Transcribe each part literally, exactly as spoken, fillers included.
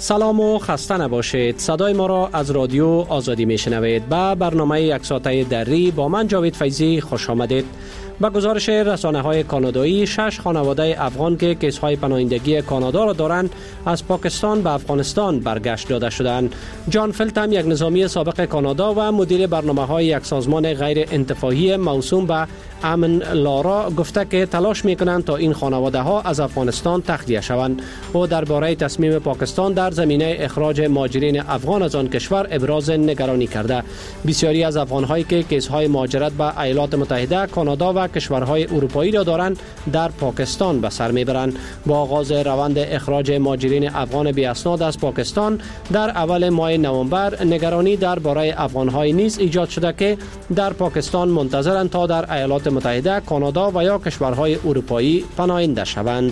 سلام و خسته نباشید. صدای ما را از رادیو آزادی میشنوید. با برنامه یک ساعته دری با من جاوید فیضی خوش آمدید. با گزارش رسانه‌های کانادایی، شش خانواده افغان که کیس‌های پناهندگی کانادا را دارند از پاکستان به افغانستان برگشت داده شدند. جان فلتم، یک نظامی سابق کانادا و مدیر برنامه‌های یک سازمان غیر انتفاعی موسوم به امن لارا گفته که تلاش می‌کنند تا این خانواده‌ها از افغانستان تخلیه شوند. او درباره تصمیم پاکستان در زمینه اخراج مهاجرین افغان از آن کشور ابراز نگرانی کرده. بسیاری از افغان‌هایی که کیس‌های مهاجرت به ایالات متحده، کانادا و کشورهای اروپایی را دارند در پاکستان به سر میبرند. با آغاز روند اخراج مهاجرین افغان بی اسناد از پاکستان در اول ماه نوامبر، نگرانی درباره افغان‌های نیز ایجاد شده که در پاکستان منتظرند تا در ایالات متحده، کانادا و یا کشورهای اروپایی پناهنده شوند.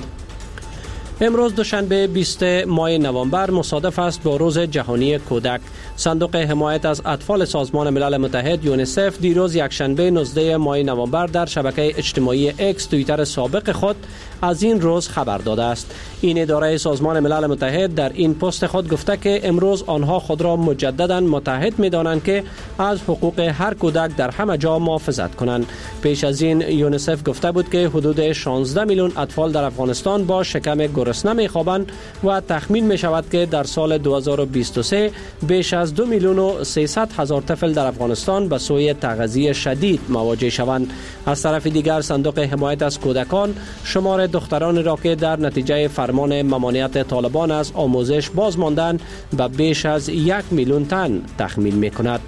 امروز دوشنبه بیستم ماه نوامبر مصادف است با روز جهانی کودک. صندوق حمایت از اطفال سازمان ملل متحد یونیسف دیروز یکشنبه نوزدهم ماه نوامبر در شبکه اجتماعی اکس توییتر سابق خود از این روز خبر داده است. این اداره سازمان ملل متحد در این پست خود گفته که امروز آنها خود را مجددا متحد می‌دانند که از حقوق هر کودک در همه جا محافظت کنند. پیش از این یونیسف گفته بود که حدود شانزده میلیون اطفال در افغانستان با شکم گرسنه می‌خوابند و تخمین می‌شود که در سال دو هزار و بیست و سه بیش از دو میلیون و سیصد هزار طفل در افغانستان به سوی تغذیه شدید مواجه شوند. از طرف دیگر صندوق حمایت از کودکان شمار دختران را که در نتیجه فرمان ممانعت طالبان از آموزش باز ماندند به بیش از یک میلیون تن تخمین می‌کند.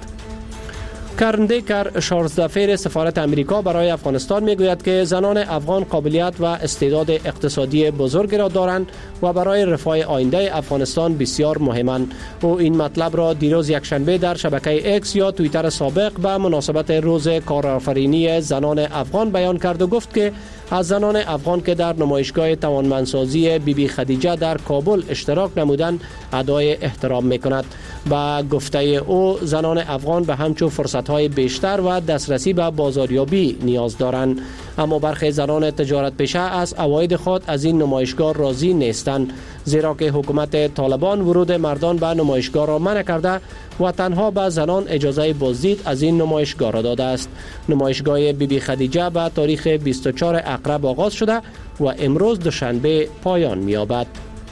کرن دیکر، شانزده دفعه سفارت امریکا برای افغانستان میگوید که زنان افغان قابلیت و استعداد اقتصادی بزرگی را دارند و برای رفاه آینده افغانستان بسیار مهمند. او این مطلب را دیروز یکشنبه در شبکه اکس یا توییتر سابق به مناسبت روز کارآفرینی زنان افغان بیان کرد و گفت که از زنان افغان که در نمایشگاه توانمندسازی بی بی خدیجه در کابل اشتراک نمودند ادای احترام میکند. با گفته او زنان افغان به همچون فرصت‌های بیشتر و دسترسی به بازاریابی نیاز دارند، اما برخی زنان تجارت پیشه از عواید خود از این نمایشگاه راضی نیستند، زیرا که حکومت طالبان ورود مردان به نمایشگاه را منع کرده و تنها به زنان اجازه بازدید از این نمایشگاه را داده است. نمایشگاه بی بی خدیجه به تاریخ بیست و چهارم اقرب آغاز شده و امروز دوشنبه پایان می‌یابد.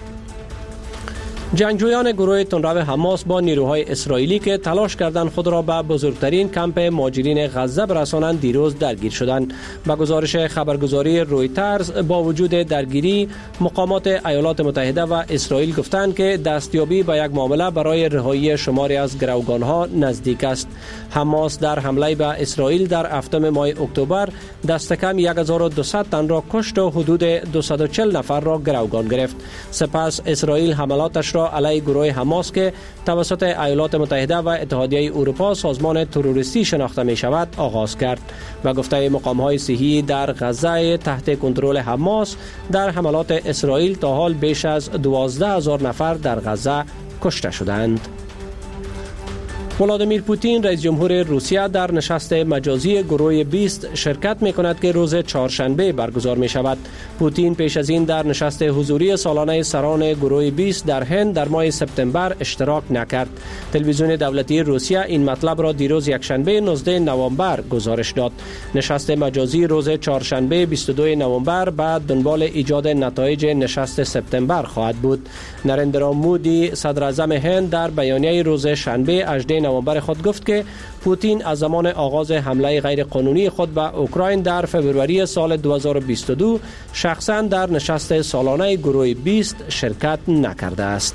جنگجویان گروه تندرو حماس با نیروهای اسرائیلی که تلاش کردند خود را به بزرگترین کمپ مهاجرین غزه برسانند دیروز درگیر شدند. با گزارش خبرگزاری رویترز، با وجود درگیری، مقامات ایالات متحده و اسرائیل گفتند که دستیابی به یک معامله برای رهایی شماری از گروگانها نزدیک است. حماس در حمله به اسرائیل در هفتم ماه اکتبر دست کم یک هزار و دویست تن را کشت و حدود دویست و چهل نفر را گروگان گرفت. سپس اسرائیل حملاتش را علیه گروه حماس که توسط ایالات متحده و اتحادیه اروپا سازمان تروریستی شناخته می شود آغاز کرد. و گفته مقام‌های صحی در غزه تحت کنترل حماس، در حملات اسرائیل تا حال بیش از دوازده هزار نفر در غزه کشته شدند. ولادیمیر پوتین رئیس جمهور روسیه در نشست مجازی گروه بیست شرکت می کند که روز چهارشنبه برگزار می شود. پوتین پیش از این در نشست حضوری سالانه سران گروه بیست در هند در ماه سپتامبر اشتراک نکرد. تلویزیون دولتی روسیه این مطلب را دیروز یکشنبه نوزدهم نوامبر گزارش داد. نشست مجازی روز چهارشنبه بیست و دوم نوامبر بعد دنبال ایجاد نتایج نشست سپتامبر خواهد بود. نریندرا مودی صدر اعظم هند در بیانیه روز شنبه هجدهم نوامبر خود گفت که پوتین از زمان آغاز حمله غیر قانونی خود به اوکراین در فوریه سال دو هزار و بیست و دو شخصا در نشست سالانه گروه بیست شرکت نکرده است.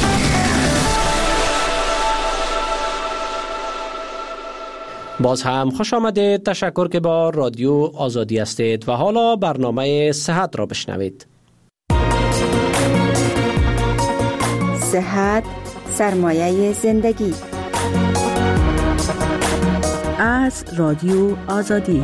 باز هم خوش آمدید. تشکر که با رادیو آزادی هستید و حالا برنامه صحت را بشنوید. صحت سرمایه زندگی از رادیو آزادی.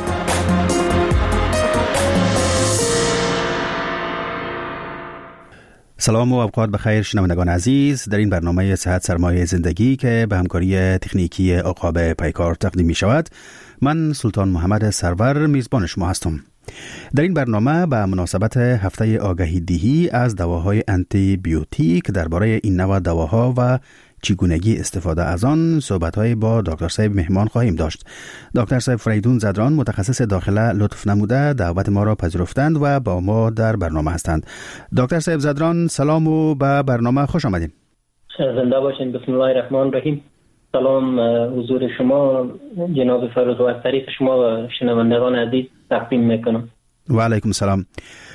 سلام و اوقات بخیر شنوندگان عزیز. در این برنامه صحت سرمایه زندگی که به همکاری تکنیکی عقاب پیکار تقدیم می شود، من سلطان محمد سرور میزبان شما هستم. در این برنامه به مناسبت هفته آگهی دهی از دواهای آنتی بیوتیک درباره این نوع دواها و چگونگی استفاده از آن صحبت‌های با دکتر صاحب مهمان خواهیم داشت. دکتر صاحب فریدون زدران متخصص داخله لطف نموده دعوت ما را پذیرفتند و با ما در برنامه هستند. دکتر صاحب زدران سلام و به برنامه خوش آمدین. زنده باشین. بسم الله الرحمن الرحیم. سلام حضور شما جناب فروز و از طریق شما و شنوندگان عزیز تقدیم میکنم. و علیکم السلام.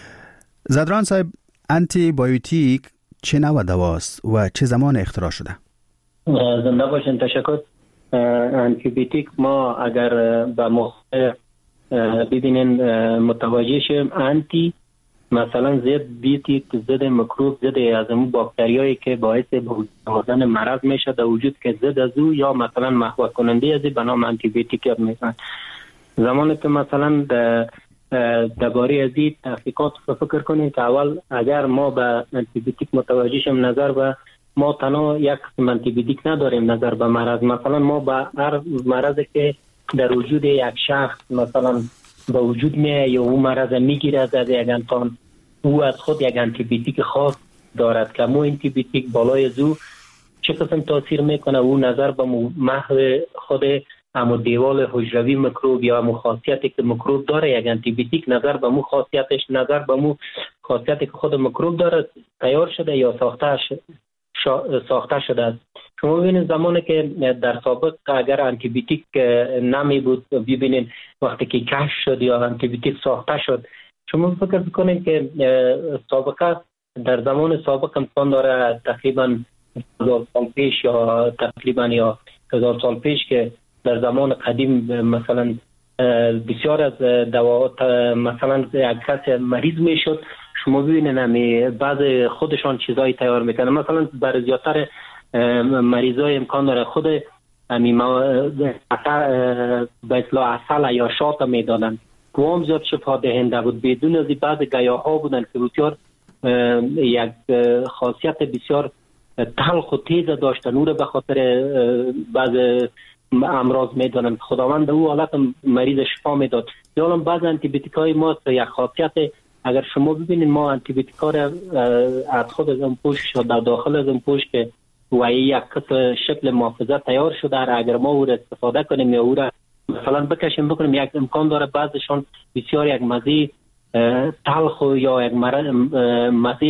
زدران صاحب، آنتی بیوتیک چه نوع دواست و چه زمان اختراع شده؟ زنده باشین. تشکر. آنتی بیوتیک ما اگر به موقع ببینین متوجه شیم، آنتی مثلا ضد بیوتیک، ضد میکروب، ضد از اون باکتریایی که باعث آوردن مرض میشه در وجود که ضد از او یا مثلا محو کننده از به نام آنتی بیوتیک یاد میکنن. زمانی که مثلا درباره از این تحقیقات فکر کنیم که اول اگر ما به آنتی بیوتیک متوجه شیم، نظر به ما تنها یک آنتی بیوتیک نداریم، نظر به مرض. مثلا ما به هر مرضی که در وجود یک شخص مثلا به وجود میه یا او مرض میگیره از یک انسان، او از خود یک آنتی بیوتیک خاص دارد که مو آنتی بیوتیک بالای زو چه قسم تاثیر میکنه. او نظر به محو خود همو دیوال حجروی میکروب یا همو خاصیتی که میکروب داره، یک آنتی بیوتیک نظر به مو خاصیتش، نظر به مو خاصیتی که خود میکروب داره تیار شده یا ساخته شده ساخته شده است. شما ببینید زمانی که در سابق اگر آنتی بیوتیک نمی بود، ببینید وقتی که کشف شد یا آنتی بیوتیک ساخته شد، شما فکر بکنید که سابقه در زمان سابق امکان داره تقریبا هزار سال پیش یا تقریبا یا هزار سال پیش که در زمان قدیم مثلا بسیار از دواات مثلا یک کس مریض میشد، شما ببینید همی بعض خودشان چیزایی تیار میکنن. مثلا برای زیادتر مریضای امکان داره خود همی به اصطلاح عسل یا شات میدادن، قوام زیاد شفا دهنده بود، بدون از بعض گیاها بودن که بسیار یک خاصیت بسیار تلخ و تیز داشتن، او را به خاطر بعض امراض میدادن. خداوند او حالت مریض شفا میداد. یا بعض آنتی بیوتیک های ما یک خاصیت، اگر شما ببینید ما آنتی بیوتیک ها را از خود از اون پوش یا در داخل از اون پوش که و یک شکل محافظت تیار شده، اگر ما او را استفاده کنیم یا او را مثلا بکشیم بکنیم، یک امکان داره بعضشان بسیار یک مزه تلخ یا یک مزه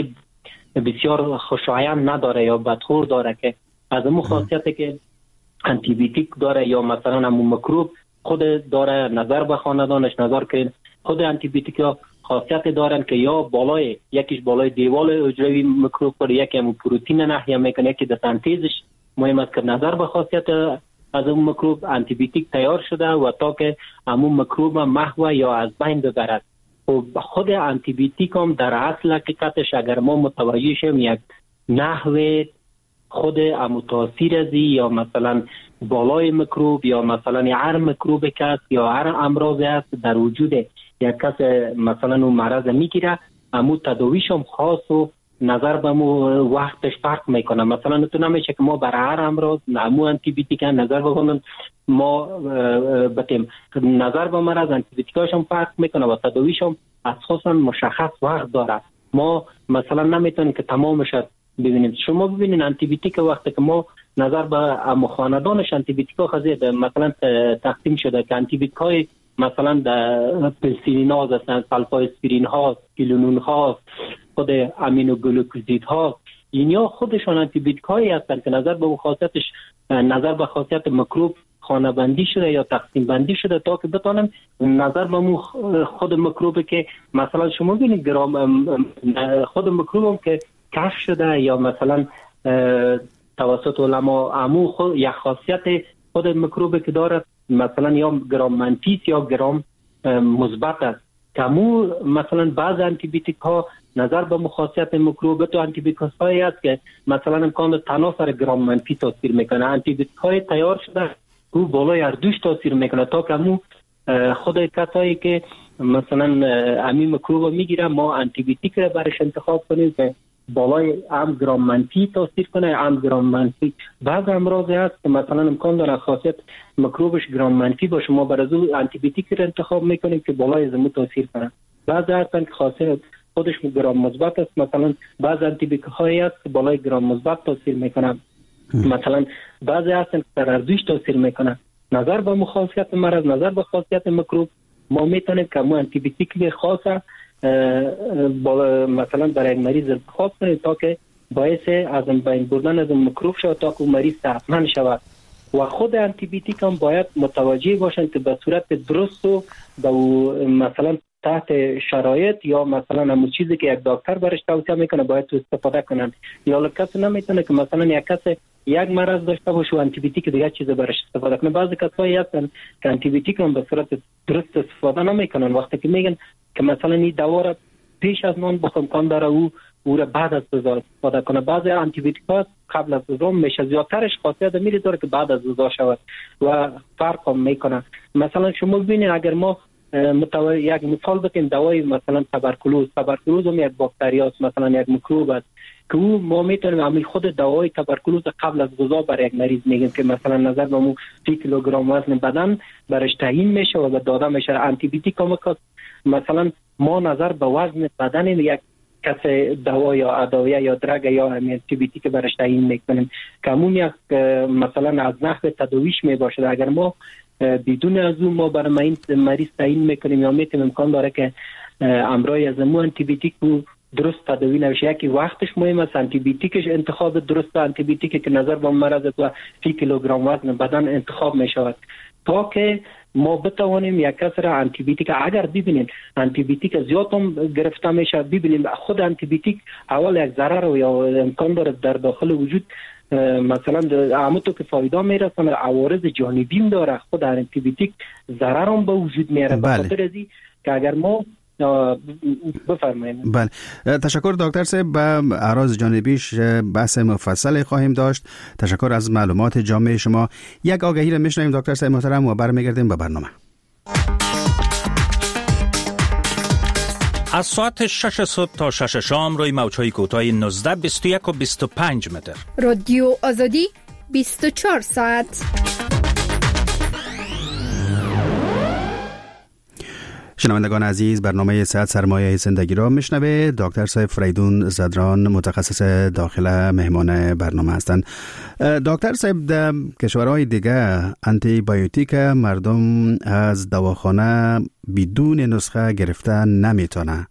بسیار خوشایند نداره یا بدخور داره که از اون خاصیتی که آنتی بیوتیک داره یا مثلا همون میکروب خود داره. نظر به خاندانش نظر کنید، خود آنتی بیوتیک ها خاصیت دارن که یا بالای یکیش بالای دیوال حجروی میکروب پر، یکی همون پروتئین نحیه میکنه، یکی در سنتزش مهم است که نظر به خاصیت از اون میکروب آنتی بیوتیک تیار شده و تا که همون میکروب محو یا از بین ببرد. و خود آنتی بیوتیک هم در اصل حقیقتش اگر ما متوجه شیم یک نحو خود امو تاثیر ازی یا مثلا بالای میکروب یا مثلا هر میکروب کس یا هر امراض است در وجود یک کس مثلا اون مرض میگیره، امو تداویش هم خاص و نظر به مو وقتش فرق میکنه. مثلا تو نمیشه که ما برای هر امراض امو آنتی بیوتیک نظر بکنیم، ما بتیم نظر به مرض آنتی بیوتیکاش هم فرق میکنه و تداویش هم اساسا مشخص وقت داره. ما مثلا نمیتونیم که تمامش ببینیم. شما ببینید آنتی بیوتیک وقتی که ما نظر به ام خاندانش آنتی بیوتیکا خزید مثلا تقسیم شده که آنتی بیوتیکای مثلا در پنسیلین ها هستند، سلفاسپرین ها، کلونون ها، خود امینو گلوکوزید ها، اینا خودشان آنتی بیوتیک هایی هستند که نظر به خاصیتش نظر به خاصیت میکروب خانه بندی شده یا تقسیم بندی شده تا که بتونن نظر به خود میکروب که مثلا شما ببینید گرام خود میکروب هم که کشف شده یا مثلا توسط علما عمو خود یک خاصیت خود میکروب که داره مثلا یا گرام منفی یا گرام مثبت است که مو مثلا بعض آنتی بیوتیک ها نظر به مخاصیت میکروب تو آنتی بیوتیک هایی است که مثلا امکان تناسر گرام منفی تاثیر میکنه. آنتی بیوتیک های تیار شده او بالای هر دوش تاثیر میکنه تا که مو خود کسایی که مثلا امی میکروب میگیره ما آنتی بیوتیک را برش انتخاب کنیم که بالای هم گرام منفی تاثیر کنه هم گرام منفی. بعض امراض هست که مثلا امکان داره خاصیت میکروبش گرام منفی باشه، ما برای از آنتی بیوتیک رو انتخاب میکنیم که بالای زمو تاثیر کنه. بعضی هستن که خاصیت خودش گرام مثبت است، مثلا بعض آنتی بیوتیک هایی هست که بالای گرام مثبت تاثیر میکنه، مثلا بعضی هستن که در اردوش تاثیر میکنه. نظر به خاصیت مرض، نظر به خاصیت میکروب، ما میتونیم که ما آنتی بیوتیک خاصه مثلا برای یک مریض انتخاب کنیم تا که باعث از بین بردن از میکروب شود تا که مریض صحتمند شود. و خود آنتی بیوتیک هم باید متوجه باشند که به صورت درست و به مثلا تحت شرایط یا مثلا همون چیزی که یک دکتر برش توصیه میکنه باید استفاده کنند. یا کسی نمیتونه که مثلا یک کس یک مرض داشته باشه و آنتی بیوتیک دیگه چیز برش استفاده کنه. بعضی کسایی هستن که آنتی بیوتیک هم به صورت درست استفاده نمیکنن، وقتی که میگن که مثلا این دوا را پیش از نان بخورم کان داره او او را بعد از غذا استفاده کنه. بعضی آنتی بیوتیک ها قبل از غذا میشه، زیادترش خاصیت میری داره که بعد از غذا شود و فرق هم میکنه. مثلا شما ببینید اگر ما متو... یک مثال بگیم دوای مثلا تبرکلوز، تبرکلوز هم یک باکتری است، مثلا یک میکروب است که او ما میتونیم عمل خود دوای تبرکلوز قبل از غذا برای یک مریض میگیم که مثلا نظر به مو سی کیلوگرم وزن بدن برش تعیین میشه و داده میشه. آنتی بیوتیک هم مثلا ما نظر به وزن بدن یک کس دوا یا ادویه یا درگ یا آنتی بیوتیک برش تعیین میکنیم که همون یک مثلا از نحو تداویش میباشه. اگر ما بدون از اون ما برای این مریض تعیین میکنیم یا میتونیم امکان داره که امرای از مو آنتی بیوتیک درست تداوی نمیشه. یکی وقتش مهم است، آنتی بیوتیکش انتخاب درست آنتی بیوتیک که نظر به مرض و فی کیلوگرم وزن بدن انتخاب میشود تا که ما بتوانیم یک کس را آنتی بیوتیک اگر ببینیم آنتی بیوتیک زیاد هم گرفته میشه، ببینیم خود آنتی بیوتیک اول یک ضرر یا امکان داره در داخل وجود مثلا عموتو که فایده میرسن عوارض جانبی داره، خود آنتی بیوتیک ضرر هم به وجود میاره. به خاطر ازی که اگر ما بفرمایید. بله، تشکر دکتر صاحب. به اعراض جانبیش بحث مفصل خواهیم داشت. تشکر از معلومات جامع شما. یک آگهی را میشنویم دکتر صاحب محترم و برمیگردیم به برنامه. از ساعت شش صبح تا شش شام روی موج‌های کوتاه نوزده، بیست و یک و بیست و پنج متر. رادیو آزادی بیست و چهار ساعت. شنوندگان عزیز، برنامه صحت سرمایه زندگی را میشنوه. دکتر صاحب فریدون زدران متخصص داخله مهمان برنامه هستند. دکتر صاحب، در کشورهای دیگه آنتی بیوتیک مردم از دواخانه بدون نسخه گرفتن نمیتونه.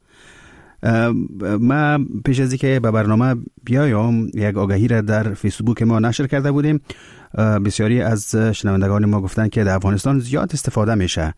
ما پیش از اینکه به برنامه بیایم یک آگهی را در فیسبوک ما نشر کرده بودیم. بسیاری از شنوندگان ما گفتن که در افغانستان زیاد استفاده میشه،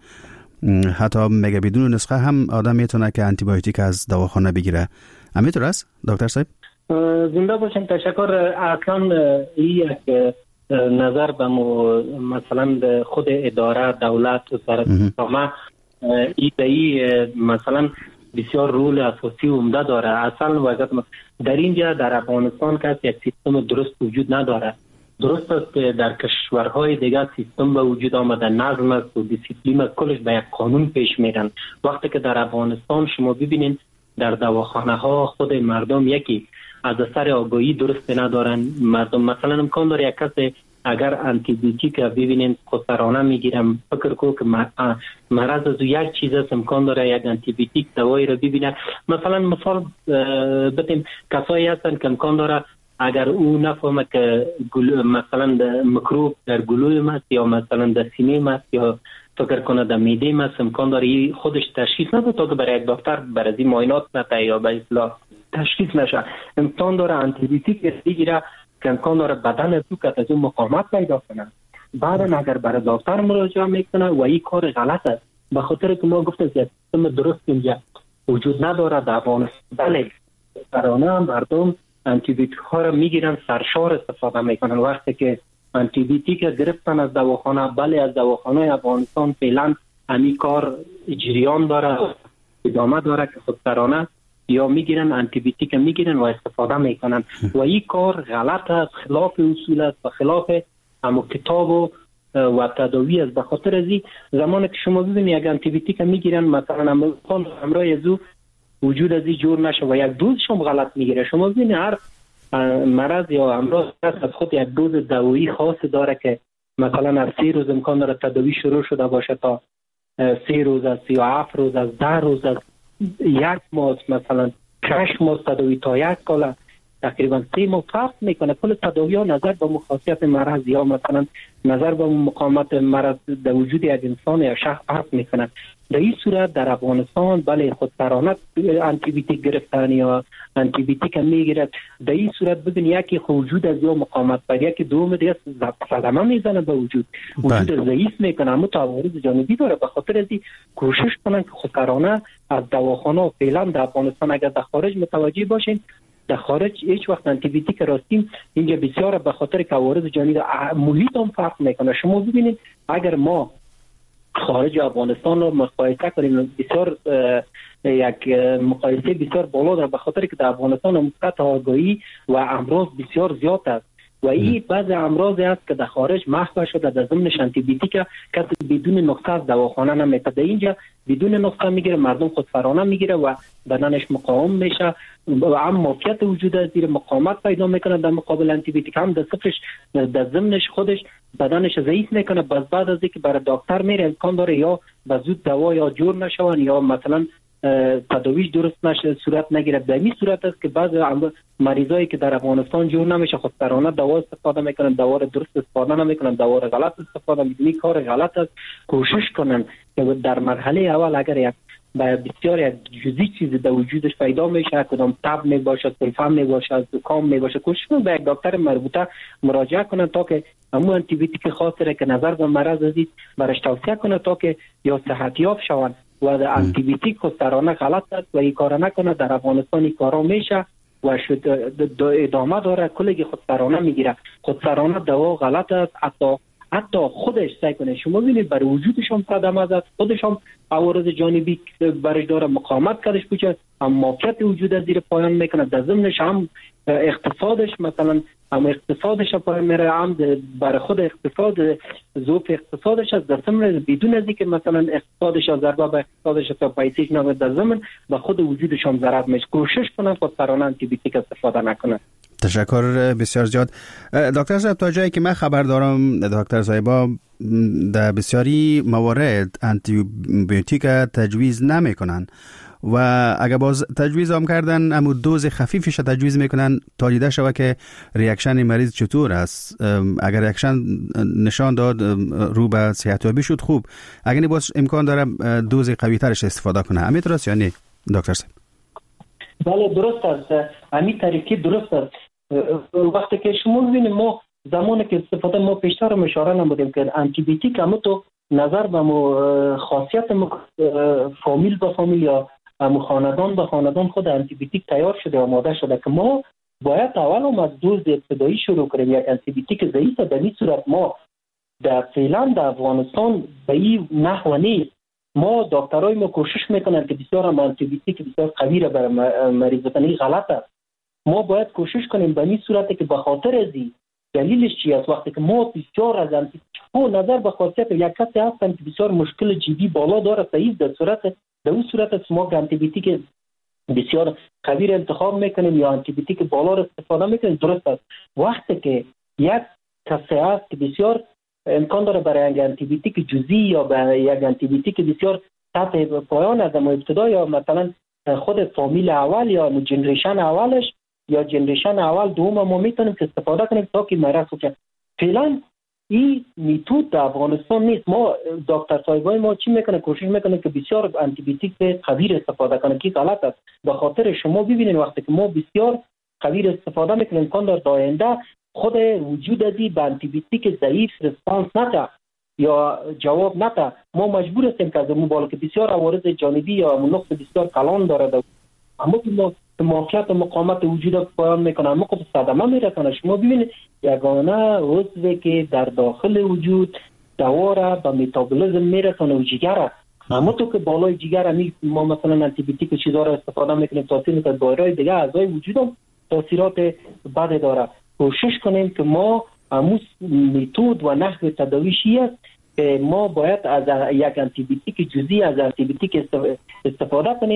حتی میگه بدون نسخه هم آدم میتونه که آنتی بیوتیک از دواخانه بگیره. همینطور است دکتر صاحب؟ زنده باشین. تشکر. اصلا این یک نظر به مثلا خود اداره دولت و سرمایه ای به ای مثلا بسیار رول اساسی و عمده داره. اصلا وضعیت در اینجا در افغانستان که یک سیستم درست وجود نداره. درست است که در کشورهای دیگر سیستم به وجود آمده، نظم است و دیسیپلین است، کلش به یک قانون پیش میرن. وقتی که در افغانستان شما ببینید در دواخانه ها خود مردم یکی از اثر آگاهی درست ندارن. مردم مثلا امکان داره یک کس اگر آنتی بیوتیک ببینید خودسرانه میگیرم، فکر کو که مرض از یک چیز است، امکان داره یک آنتی بیوتیک دوایی رو ببینه. مثلا مثال بدیم کسایی هستن که امکان داره اگر او نفهمه که مثلا میکروب در گلوی است یا مثلا در سینه است یا فکر کنه در معده است، امکان داره خودش تشخیص نده تا که برای یک دکتر برای معاینات نده یا به اصطلاح تشخیص نشه. امکان داره آنتی بیوتیک بگیره که امکان داره بدن تو که از اون مقاومت پیدا کنه. بعد اگر برای دکتر مراجعه میکنه و این کار غلط است، به خاطر که ما گفتیم که سیستم درست اینجا وجود نداره در افغانستان. بله سرانه مردم آنتی بیوتیک ها را میگیرن، سرشار استفاده میکنن. وقتی که آنتی بیوتیک گرفتن از دواخانه، بله از دواخانه افغانستان فعلا همین کار جریان داره، ادامه داره که خودسرانه یا میگیرن آنتی بیوتیک میگیرن و استفاده میکنن و این کار غلط است، خلاف اصول است و خلاف همو کتاب و و تداوی است. به خاطر ازی زمانی که شما ببینید یک آنتی بیوتیک میگیرن مثلا امکان همراه ازو وجود از این جور نشه و یک دوزش هم غلط میگیره. شما ببینید هر مرض یا امراض از خود یک دوز دوایی خاص داره که مثلا از سه روز امکان داره تداوی شروع شده باشه تا سه روز، از سی و هفت روز، از ده روز، از یک ماه، مثلا شش ماه تداوی تا یک سال، تقریبا سه ماه فرق میکنه. کل تداوی ها نظر به مخاصیت مرض یا مثلا نظر به مقاومت مرض در وجود یک انسان یا شخص فرق میکنه. در این صورت در افغانستان بله خودسرانه آنتی بیوتیک گرفتن یا آنتی بیوتیک میگیرد. در این صورت ببین یکی وجود از یا مقاومت بر یکی دوم دیگه صدمه میزنه به وجود، وجود ضعیف میکنه، اما تعارض جانبی داره. به خاطر ازی کوشش کنن که خودسرانه از دواخانه فعلا در افغانستان اگر در خارج متوجه باشین، در خارج هیچ وقت آنتی بیوتیک راستیم اینجا بسیار به خاطر که عوارض جانبی محیط هم فرق میکنه. شما ببینید اگر ما خارج افغانستان رو مقایسه کنیم، بسیار یک مقایسه بسیار بالا داره به خاطر که در افغانستان مثبت آگاهی و امراض بسیار زیاد است و این بعض امراضی است که در خارج محو شده در ضمن آنتی بیوتیک کسی بدون نسخه از دواخانه نمیره. در اینجا بدون نسخه میگیره، مردم خودسرانه میگیره و بدنش مقاوم میشه و هم مافیت وجود از زیر مقاومت پیدا میکنه در مقابل آنتی بیوتیک، هم در صفرش در ضمنش خودش بدنش ضعیف میکنه. بس بعد از اینکه برای دکتر میره امکان داره یا به زود دوا یا جور نشون یا مثلا تداویش درست نشه صورت نگیره. به این صورت است که بعضی مریضایی که در افغانستان جور نمیشه خودسرانه دوا استفاده میکنن، دوا رو درست استفاده نمیکنن، دوا رو غلط استفاده میکنن. کار غلط است. کوشش کنن که در مرحله اول اگر یک بسیار یک جزئی چیزی در وجودش پیدا میشه، کدام تب می باشه، سلفم می باشه، زکام می باشه، کوشش کنن به یک دکتر مربوطه مراجعه کنن تا که همون آنتی بیوتیک خاصی را که نظر به مرض است برش توصیه کنه تا که یا صحت یاب شوند. و در آنتی بیوتیک خودسرانه غلط است و این کار نکنه. در افغانستان این کارا میشه و شد ادامه داره. کلی خودسرانه میگیره، خودسرانه دوا غلط است. حتی حتی خودش سعی کنه، شما ببینید برای وجودش هم صدمه زد، خودش هم عوارض جانبی برش داره، مقاومت کردش بوده، هم مافیت وجود از زیر پایان میکنه. در ضمنش هم اقتصادش مثلا هم اقتصادش پایان میره، هم برای خود اقتصاد ذوق اقتصادش از در ضمن بدون از اینکه مثلا اقتصادش از ضربه به اقتصادش تا پیسیش نمیده، در ضمن به خود وجودش هم ضرر میشه. کوشش کنن خودسرانه آنتی بیوتیک استفاده نکنن. تشکر بسیار زیاد. دکتر صاحب تا جایی که من خبر دارم دکتر صاحبا در بسیاری موارد آنتی بیوتیک تجویز نمی کنن و اگر باز تجویز هم کردن اما دوز خفیفش تجویز میکنن تا دیده شود که ریاکشن مریض چطور است. اگر ریاکشن نشان داد رو به صحتیابی شد خوب، اگر نه باز امکان داره دوز قوی ترش استفاده کنه. همین درست یا نه دکتر صاحب؟ بله درست است. همین طریقی درست است. وقتی که شما ببینید ما زمانی که استفاده ما پیشتر هم اشاره نمودیم که آنتی بیوتیک هم تو نظر به خاصیت فامیل به فامیل یا خاندان به خاندان خود آنتی بیوتیک تیار شده و آماده شده که ما باید اول هم از دوز ابتدایی شروع کنیم. یک آنتی بیوتیک ضعیف در این صورت ما در فعلا در افغانستان به این نحو نیست. ما دکترای ما کوشش میکنن که بسیار هم آنتی بیوتیک بسیار قوی را برای مریض بدن. این غلط است. ما باید کوشش کنیم به این صورت که به خاطر ازی دلیلش چی است. وقتی که ما بسیار از آنتی او نظر به خاصیت یک کسی هستن که بسیار مشکل جدی بالا داره، صحیح در صورت در اون صورت ما آنتی بیوتیک بسیار قوی را انتخاب میکنیم یا آنتی بیوتیک بالا را استفاده میکنیم. درست است. وقتی که یک کسی هست که بسیار امکان داره برای یک آنتی بیوتیک جزئی یا برای یک آنتی بیوتیک بسیار سطح پایان از ابتدا یا مثلا خود فامیل اول یا جنریشن اولش یا جنریشن اول دوم ما میتونیم که استفاده کنیم تا که مرض خوب. فعلا این میتود در افغانستان نیست. ما دکتر صاحبای ما چی میکنه؟ کوشش میکنه که بسیار آنتی بیوتیک قوی استفاده کنه که غلط است. به خاطر شما ببینید وقتی که ما بسیار قوی استفاده میکنیم امکان داره در آینده خود وجود ازی به آنتی بیوتیک ضعیف رسپانس نده یا جواب نده. ما مجبور هستیم که از اون بالا که بسیار عوارض جانبی یا نقص بسیار کلان داره، اما که ما مافیت و مقاومت وجود پایان میکنه، اما خب صدمه میرسانه. شما ببینید یگانه عضوی که در داخل وجود دوا را به متابولیسم میرسانه و جگر، اما تو که بالای جگر می ما مثلا آنتی بیوتیک و چیزا را استفاده میکنیم تاثیر میکنه دایره دیگه اعضای وجود هم تاثیرات بد داره. کوشش کنیم که ما همون متد و نحو تداویشی است که ما باید از یک آنتی بیوتیک جزئی از آنتی بیوتیک استفاده کنیم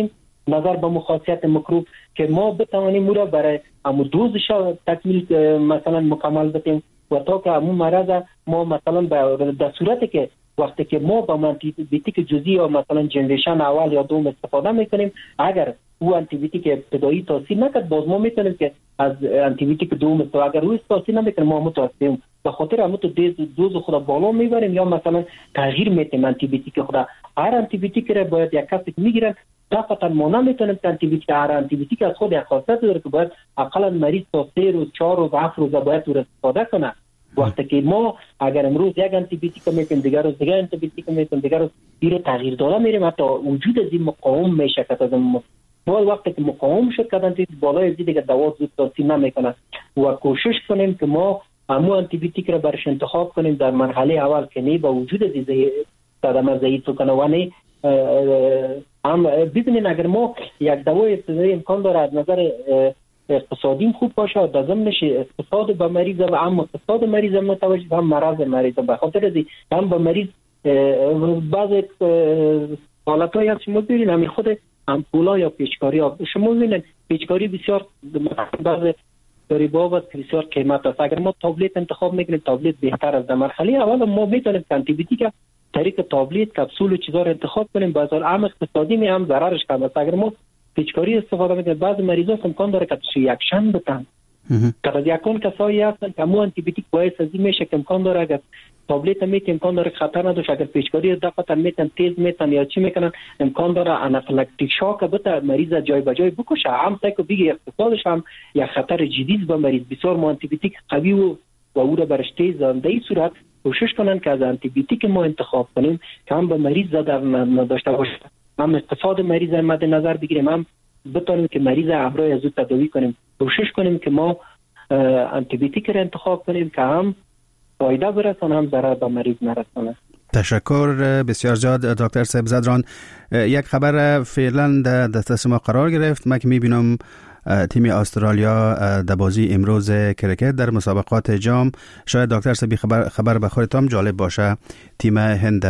نظر به مخاصیت میکروب که ما بتوانیم او را برای امو دوزش تکمیل مثلا مکمل بتیم و تا که امو مرض ما مثلا در صورتی که وقتی که ما با آنتی بیوتیک جزئی یا مثلا جنریشن اول یا دوم استفاده میکنیم، اگر او آنتی بیوتیک ابتدایی تاثیر نکرد، باز ما میتونیم که از آنتی بیوتیک دوم استفاده، اگر او تاثیر نمیکنه ما متوسطیم به خاطر همون تو دوز خود بالا میبریم یا مثلا تغییر میتیم آنتی بیوتیک خود. هر آنتی بیوتیک را باید یک کسی میگیرن، فقط ما نمیتونیم که آنتی بیوتیک هر آنتی بیوتیک از خود یک خاصیت داره که باید اقلا مریض تا سه روز چهار روز هفت روز باید او استفاده کنه. وقتی که ما اگر امروز یک آنتی بیوتیک میتیم، دیگر روز دیگر آنتی بیوتیک میتیم، دیگر روز این تغییر داده میریم، حتی وجود از این مقاوم میشه که از ما ما وقتی که مقاوم شد که آنتی بالای از دیگه دوا زود تاثیر نمیکنه و کوشش کنیم که ما همون آنتی بیوتیک را برش انتخاب کنیم در مرحله اول که نه با وجود از صدمه ضعیف کنه و نه هم ببینید اگر ما یک دوای ابتدایی امکان داره از نظر اقتصادی خوب باشه و در ضمنش اقتصاد به مریض و هم اقتصاد مریض هم متوجه هم مرض مریض به خاطر از هم به مریض بعض حالتایی هست شما ببینید همین خود امپولا یا پیچکاری ها شما ببینید پیچکاری بسیار بعض دریبا و بسیار قیمت است. اگر ما تابلت انتخاب میکنیم تابلت بهتر است. در مرحله اول ما میتونیم آنتی بیوتیک طریق تابلت کپسول و چیزا رو انتخاب کنیم، بازار هم اقتصادی می هم ضررش کم است. اگر ما پیچکاری استفاده میکنیم بعض مریضا امکان داره که یک شن بتن که از یکون کسایی هستن که مو آنتی بیوتیک باعث ازی میشه که امکان داره اگر تابلت میتیم امکان داره خطر نداره، اگر پیچکاری دفعه میتن تیز میتن یا چی میکنن امکان داره انافیلاکتیک شوک بده مریض جای به جای بکشه. هم تا که بگه اقتصادش هم یک خطر جدی به مریض. بسیار ما آنتی بیوتیک قوی و و او را برش تیز در این صورت کوشش کنن که از آنتی بیوتیک ما انتخاب کنیم که هم به مریض ضرر نداشته باشه، هم اقتصاد مریض مد نظر بگیریم، هم بتونیم که مریض امرای از او تداوی کنیم. کوشش کنیم که ما آنتی بیوتیک را انتخاب کنیم که هم فایده برسانه هم ضرر به مریض نرسانه. تشکر بسیار زیاد دکتر صاحب زدران. یک خبر فعلا در دسترس ما قرار گرفت. من که میبینم تیم استرالیا در بازی امروز کرکت در مسابقات جام، شاید دکتر صاحب خبر خبر به خودتان جالب باشه، تیم هند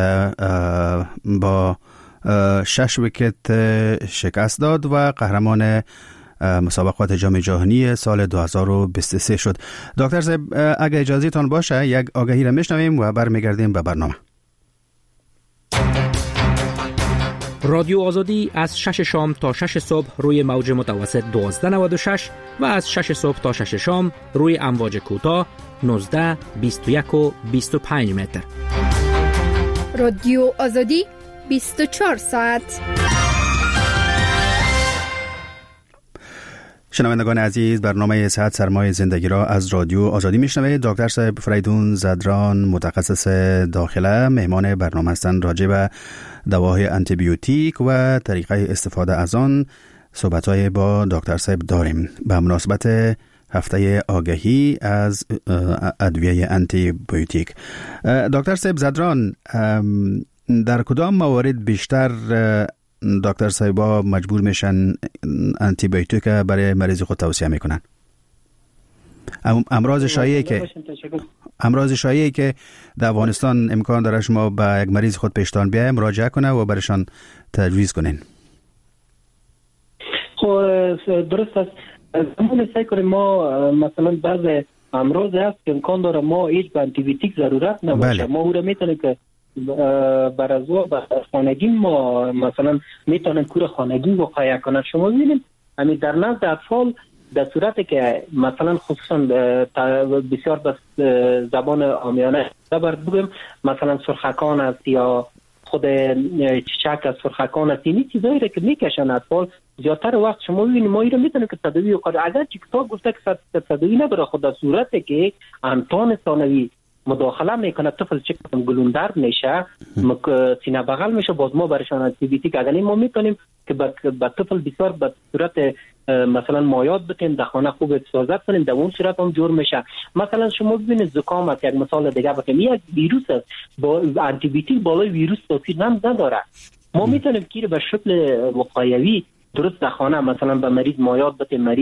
با شش ویکت شکست داد و قهرمان مسابقات جام جهانی سال دو هزار و بیست و سه شد. دکتر صاحب اگه اجازه تان باشه یک آگهی را میشنویم و برمیگردیم به برنامه. رادیو آزادی از شش شام تا شش صبح روی موج متوسط دوازده نود و شش و از شش صبح تا شش شام روی امواج کوتاه نوزده، بیست و یک و بیست و پنج متر. رادیو آزادی بیست و چهار ساعت. شنوندگان عزیز، برنامه صحت سرمایه زندگی را از رادیو آزادی میشنوید. دکتر صاحب فریدون زدران متخصص داخله مهمان برنامه هستند. راجع به دواهای آنتی بیوتیک و طریقه استفاده از آن صحبت‌های با دکتر صاحب داریم. به مناسبت هفته آگهی از ادویه آنتی بیوتیک، دکتر صاحب زدران در کدام موارد بیشتر دکتر صاحبا مجبور میشن آنتی بیوتیک برای مریض خود توصیه میکنن؟ امراض شایعی که امراض شایعی که در افغانستان امکان داره شما با یک مریض خود پیشتان بیایم مراجعه کنه و برشان تجویز کنین. خب درست است. همون سعی کنیم ما مثلا بعض امراض هست که امکان داره ما هیچ آنتی بیوتیک ضرورت نباشه. بله. ما او را میتونیم که بر از خانگی ما مثلا میتونن کور خانگی وقایع کنن. شما ببینید همین در نزد اطفال در صورتی که مثلا خصوصا بسیار بس زبان عامیانه بر بگم مثلا سرخکان است یا خود چیچک از سرخکان است، این چیزایی را که میکشن اطفال زیادتر وقت شما ببینید ما این را میتونیم که تداوی کنیم. اگر چی کتاب گفته که تداوی نداره، خود در صورتی که امتحان ثانوی مداخله میکنه طفل چه قسم گلوندر میشه سینه بغل میشه، باز ما برشان آنتی بیوتیک اگر ما میتونیم که با طفل بسیار به صورت مثلا مایات بتیم در خانه خوب حفاظت کنیم، در اون صورت هم جور میشه. مثلا شما ببینید زکام است، یک مثال دیگه بگم، یک ویروس است با آنتی بیوتیک بالای ویروس تاثیر نداره. ما میتونیم که به شکل وقایوی درست در خانه مثلا به مریض مایات بتیم، مریض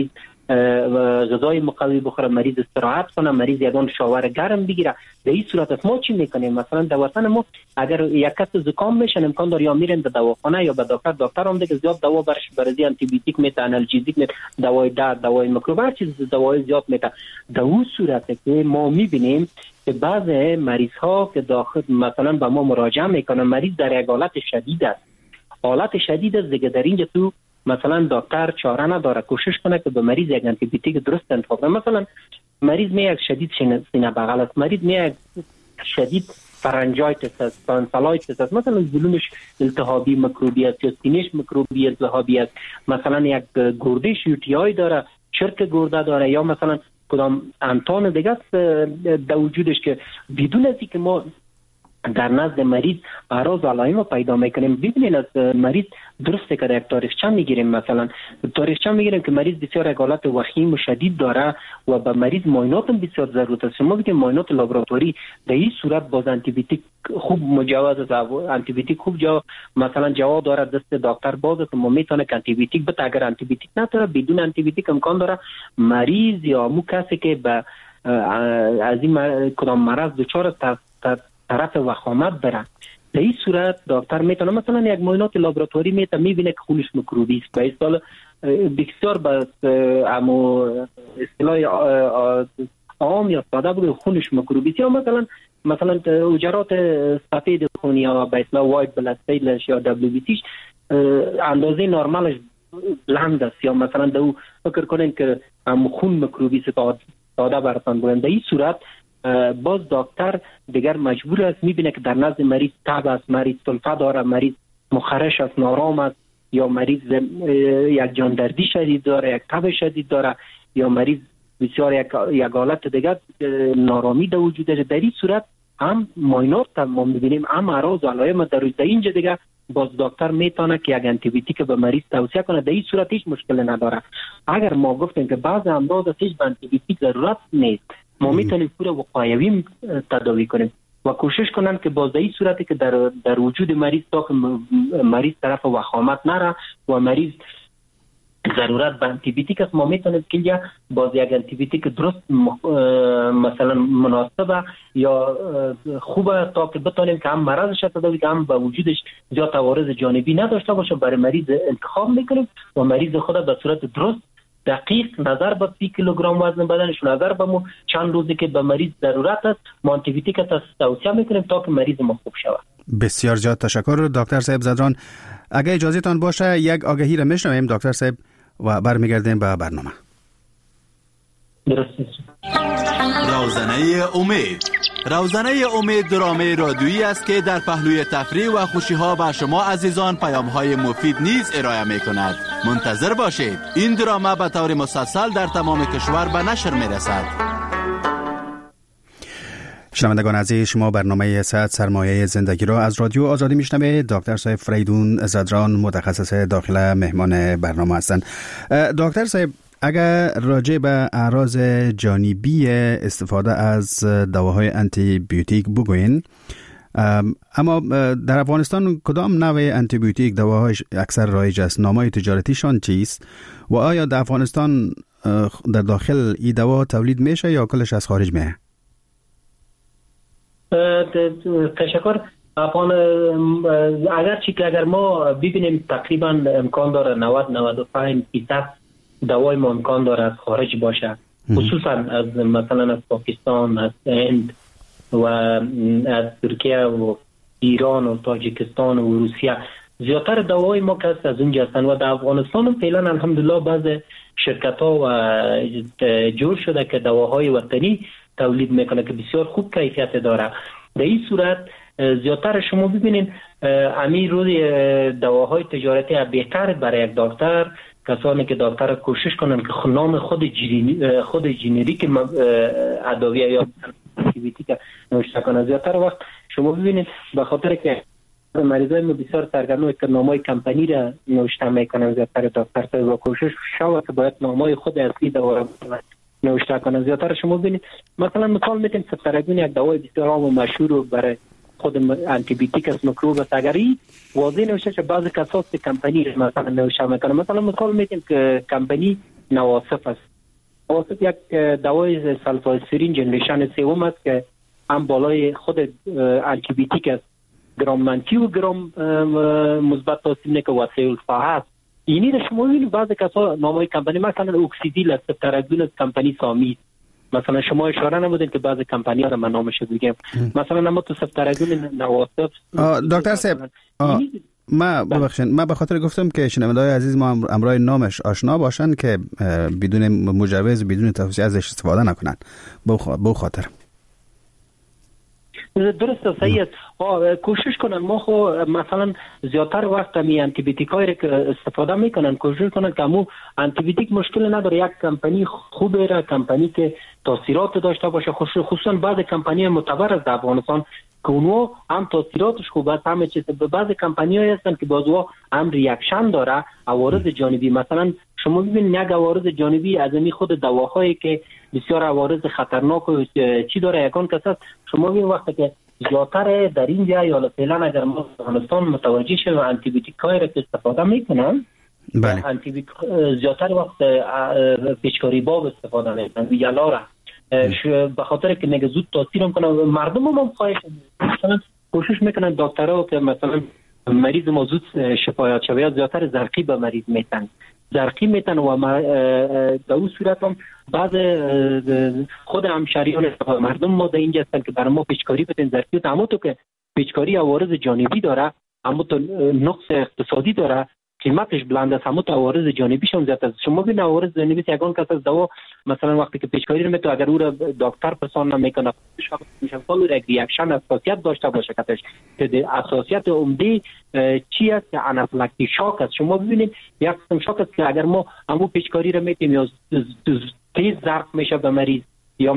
غذای مقوی بخوره، مریض استراحت کنه، مریض یگان شاور گرم بگیره. در این صورت است ما چی میکنیم؟ مثلا در وطن ما اگر یک کس زکام میشه امکان داره یا میرن به دواخانه یا به دکتر، دکتر هم دیگه زیاد دوا برش برزی آنتی بیوتیک میته، آنالژیزیک میته، دوای درد، دوای میکروب، هر چیز دوای زیاد میته. در اون صورت که ما میبینیم که بعض مریض ها که داخل مثلا به ما مراجعه میکنن، مریض در یک حالت شدید است، حالت شدید است دیگه، در اینجا تو مثلا دکتر چاره نداره، کوشش کنه که به مریض یک آنتی بیوتیک درست انتخاب کنه. مثلا مریض می یک شدید سینه بغل است، مریض می یک شدید فرنجایتس است، تانسیلایتس است، مثلا زلومش التهابی میکروبی است یا سینه‌اش میکروبی التهابی است، مثلا یک گرده شیوتیای داره، چرک گرده داره، یا مثلا کدام انتان دیگه است در وجودش که بدون از اینکه ما در نزد مریض اعراض و علائم پیدا میکنیم. ببینید از مریض درسته که یک تاریخچه میگیریم، مثلا تاریخچه میگیریم که مریض بسیار یک حالت وخیم و شدید داره و به مریض معاینات هم بسیار ضرورت است. ما بگیم معاینات لابراتواری در این صورت باز آنتی بیوتیک خوب مجوز است، آنتی بیوتیک خوب جا مثلا جواب داره، دست دکتر باز است، ما میتونه آنتی بیوتیک بده. اگر آنتی بیوتیک نداره بدون آنتی بیوتیک امکان داره مریض یا مو کسی که به از این کدام مرض دچار است طرف وخامت بره، در این صورت دکتر میتونه مثلا یک معاینات لابراتواری میته، میبینه که خونش میکروبی است. به اصطلاح بسیار به امو اصطلاح عام یا ساده بگه خونش میکروبی است، یا مثلا مثلا حجرات سفید خون یا به اصطلاح وایت بلاد سیلش یا دبلیو بی سی اندازه نرمالش بلند است، یا مثلا دو فکر کنین که امو خون میکروبی است ساده براتون بگم. در این صورت باز دکتر دیگر مجبور است میبینه که در نزد مریض تب است، مریض سلفه داره، مریض مخرش است، نارام است، یا مریض یک جاندردی شدید داره، یک تب شدید داره، یا مریض بسیار یک یک حالت دیگر نارامی در وجود داره. در این صورت هم معاینات ما میبینیم، هم اعراض و علائم در اینجا دیگه باز دکتر میتونه که یک آنتی بیوتیک به مریض توصیه کنه. در این صورت هیچ مشکلی نداره. اگر ما گفتیم که بعض امراض هیچ آنتی بیوتیک ضرورت نیست، ما میتونیم پورا وقایوی تداوی کنیم و کوشش کنن که باز این صورتی که در در وجود مریض تا که مریض طرف وخامت نره و مریض ضرورت به آنتی بیوتیک است، ما میتونیم که یا باز یک آنتی بیوتیک درست مثلا مناسبه یا خوبه تا که بتونیم که هم مرضش تداوی که هم به وجودش زیاد عوارض جانبی نداشته باشه برای مریض انتخاب میکنیم و مریض خود به صورت درست دقیق نظر به سی کیلوگرم وزن بدنش، نظر به مو چند روزی که به مریض ضرورت است ما آنتی بیوتیک توصیه میکنیم تا که مریض ما خوب شود. بسیار زیاد تشکر دکتر صاحب زدران. اگه اجازه تان باشه یک آگهی را میشنویم دکتر صاحب و برمیگردیم به برنامه. درسته. روزنه امید. روزنه امید درامه رادیویی است که در پهلوی تفریح و خوشی‌ها به شما عزیزان پیام‌های مفید نیز ارائه می‌کند. منتظر باشید. این درامه به طور مسلسل در تمام کشور به نشر می‌رسد. شنوندگان عزیز، شما برنامه صد سرمایه زندگی را از رادیو آزادی میشنوید. دکتر صاحب فریدون زدران متخصص داخل مهمان برنامه هستند. دکتر صاحب، اگر راجع به اعراض جانبی استفاده از دواهای آنتی بیوتیک بگوین، اما در افغانستان کدام نوع آنتی بیوتیک دواهای اکثر رایج است؟ نامهای تجارتیشان چیست؟ و آیا در افغانستان در داخل این دوا تولید میشه یا کلش از خارج میه؟ تشکر. افغان اگرچه که اگر ما ببینیم تقریبا امکان داره نود نود و پنج درصد دوای ما امکان داره از خارج باشه، خصوصا از مثلا از پاکستان، از هند و از ترکیه و ایران و تاجیکستان و روسیه. زیادتر دوای ما که از اونجا هستن و در افغانستان فعلا الحمدلله بعض شرکت ها و جور شده که دواهای وطنی تولید میکنه که بسیار خوب کیفیت داره. در این صورت زیادتر شما ببینید امیر روی دواهای تجارتی بهتر برای یک دکتر کسانی که دکتر کوشش کنن که نام خود جنری خود جنریک ادویه یا آنتیبیوتیک نوشته کنن. زیادتر وقت شما ببینید به خاطر که مریضای ما بسیار سرگرم که نامای کمپانی را نوشته میکنن، زیادتر دکتر با کوشش شود که باید نامای خود اصلی دوا نوشته کنن. زیادتر شما ببینید مثلا مثال میتونیم سترگون یک دوای بسیار عام و مشهور برای خود آنتی بیوتیک از میکروب است، اگر این واضح نوشته که بعضی کسات کمپانی مثلا نوشته میکنه. مثلا مثال میتونیم که کمپانی نواسف است، توسط یک دوای سلفاسیرین جنریشن سوم است که هم بالای خود آنتی بیوتیک است، گرام منفی و گرام مثبت تاثیر میکنه و سه الفا هست. اینی در شما ببینید بعضی کسا نامای کمپانی مثلا اوکسیدیل است، تراگون از کمپانی سامی، مثلا شما اشاره نمودین که بعضی کمپانی ها رو من نامش بگم، مثلا ما تو سفترگون نواسف. دکتر صاحب ما ببخشید ما به خاطر گفتم که شنونده‌های عزیز ما امرای نامش آشنا باشن که بدون مجوز بدون توصیه ازش استفاده نکنن. به خاطر درست صحیح است. کوشش کنن ما خو مثلا زیاتر وقت می آنتی بیوتیکایی که استفاده میکنن کوشش کنن که مو آنتی بیوتیک مشکل نداره، یک کمپانی خوبه را کمپانی که تاثیرات داشته باشه، خصوصا بعض کمپانی معتبر از افغانستان که اونو هم تاثیراتش خوب است، همه چیز. بعض کمپانی‌ها هستن که بازو هم ریاکشن داره، عوارض جانبی. مثلا شما ببینید یک عوارض جانبی از می خود دواهایی که بسیار عوارض خطرناک و چی داره یکان کس است. شما ببینید وقتی که زیاتر در اینجا یا فعلا اگر ما افغانستان متوجه شیم آنتی بیوتیکایی را که استفاده میکنن، بله آنتی بیوتیک زیاتر وقت پیچکاری باب استفاده میکنن ویالا را به خاطر که میگه زود تاثیر میکنه. مردم هم خواهش مثلا کوشش میکنن دکترها که مثلا مریض ما زود شفایت شوه زیاتر زرقی به مریض میتن زرقی میتن و در اون صورت هم بعض خود همشریان مردم ما در اینجا هستن که برای ما پیچکاری بتن زرقی و اما تو که پیچکاری عوارض جانبی داره، اما تو نقص اقتصادی داره، قیمتش بلند است، همون عوارض جانبیش هم زیاد است. شما ببینید عوارض جانبی یگان کس از دوا مثلا وقتی که پیچکاری رو میتونه اگر او را دکتر پسند نمیکنه میشه فالو ریاکشن اساسیت داشته باشه که اساسیت عمده چی است که آنافیلاکتیک شاک است. شما ببینید یک قسم شاک است که اگر ما همون پیچکاری رو میتیم یا تیز ضرب میشه به مریض یا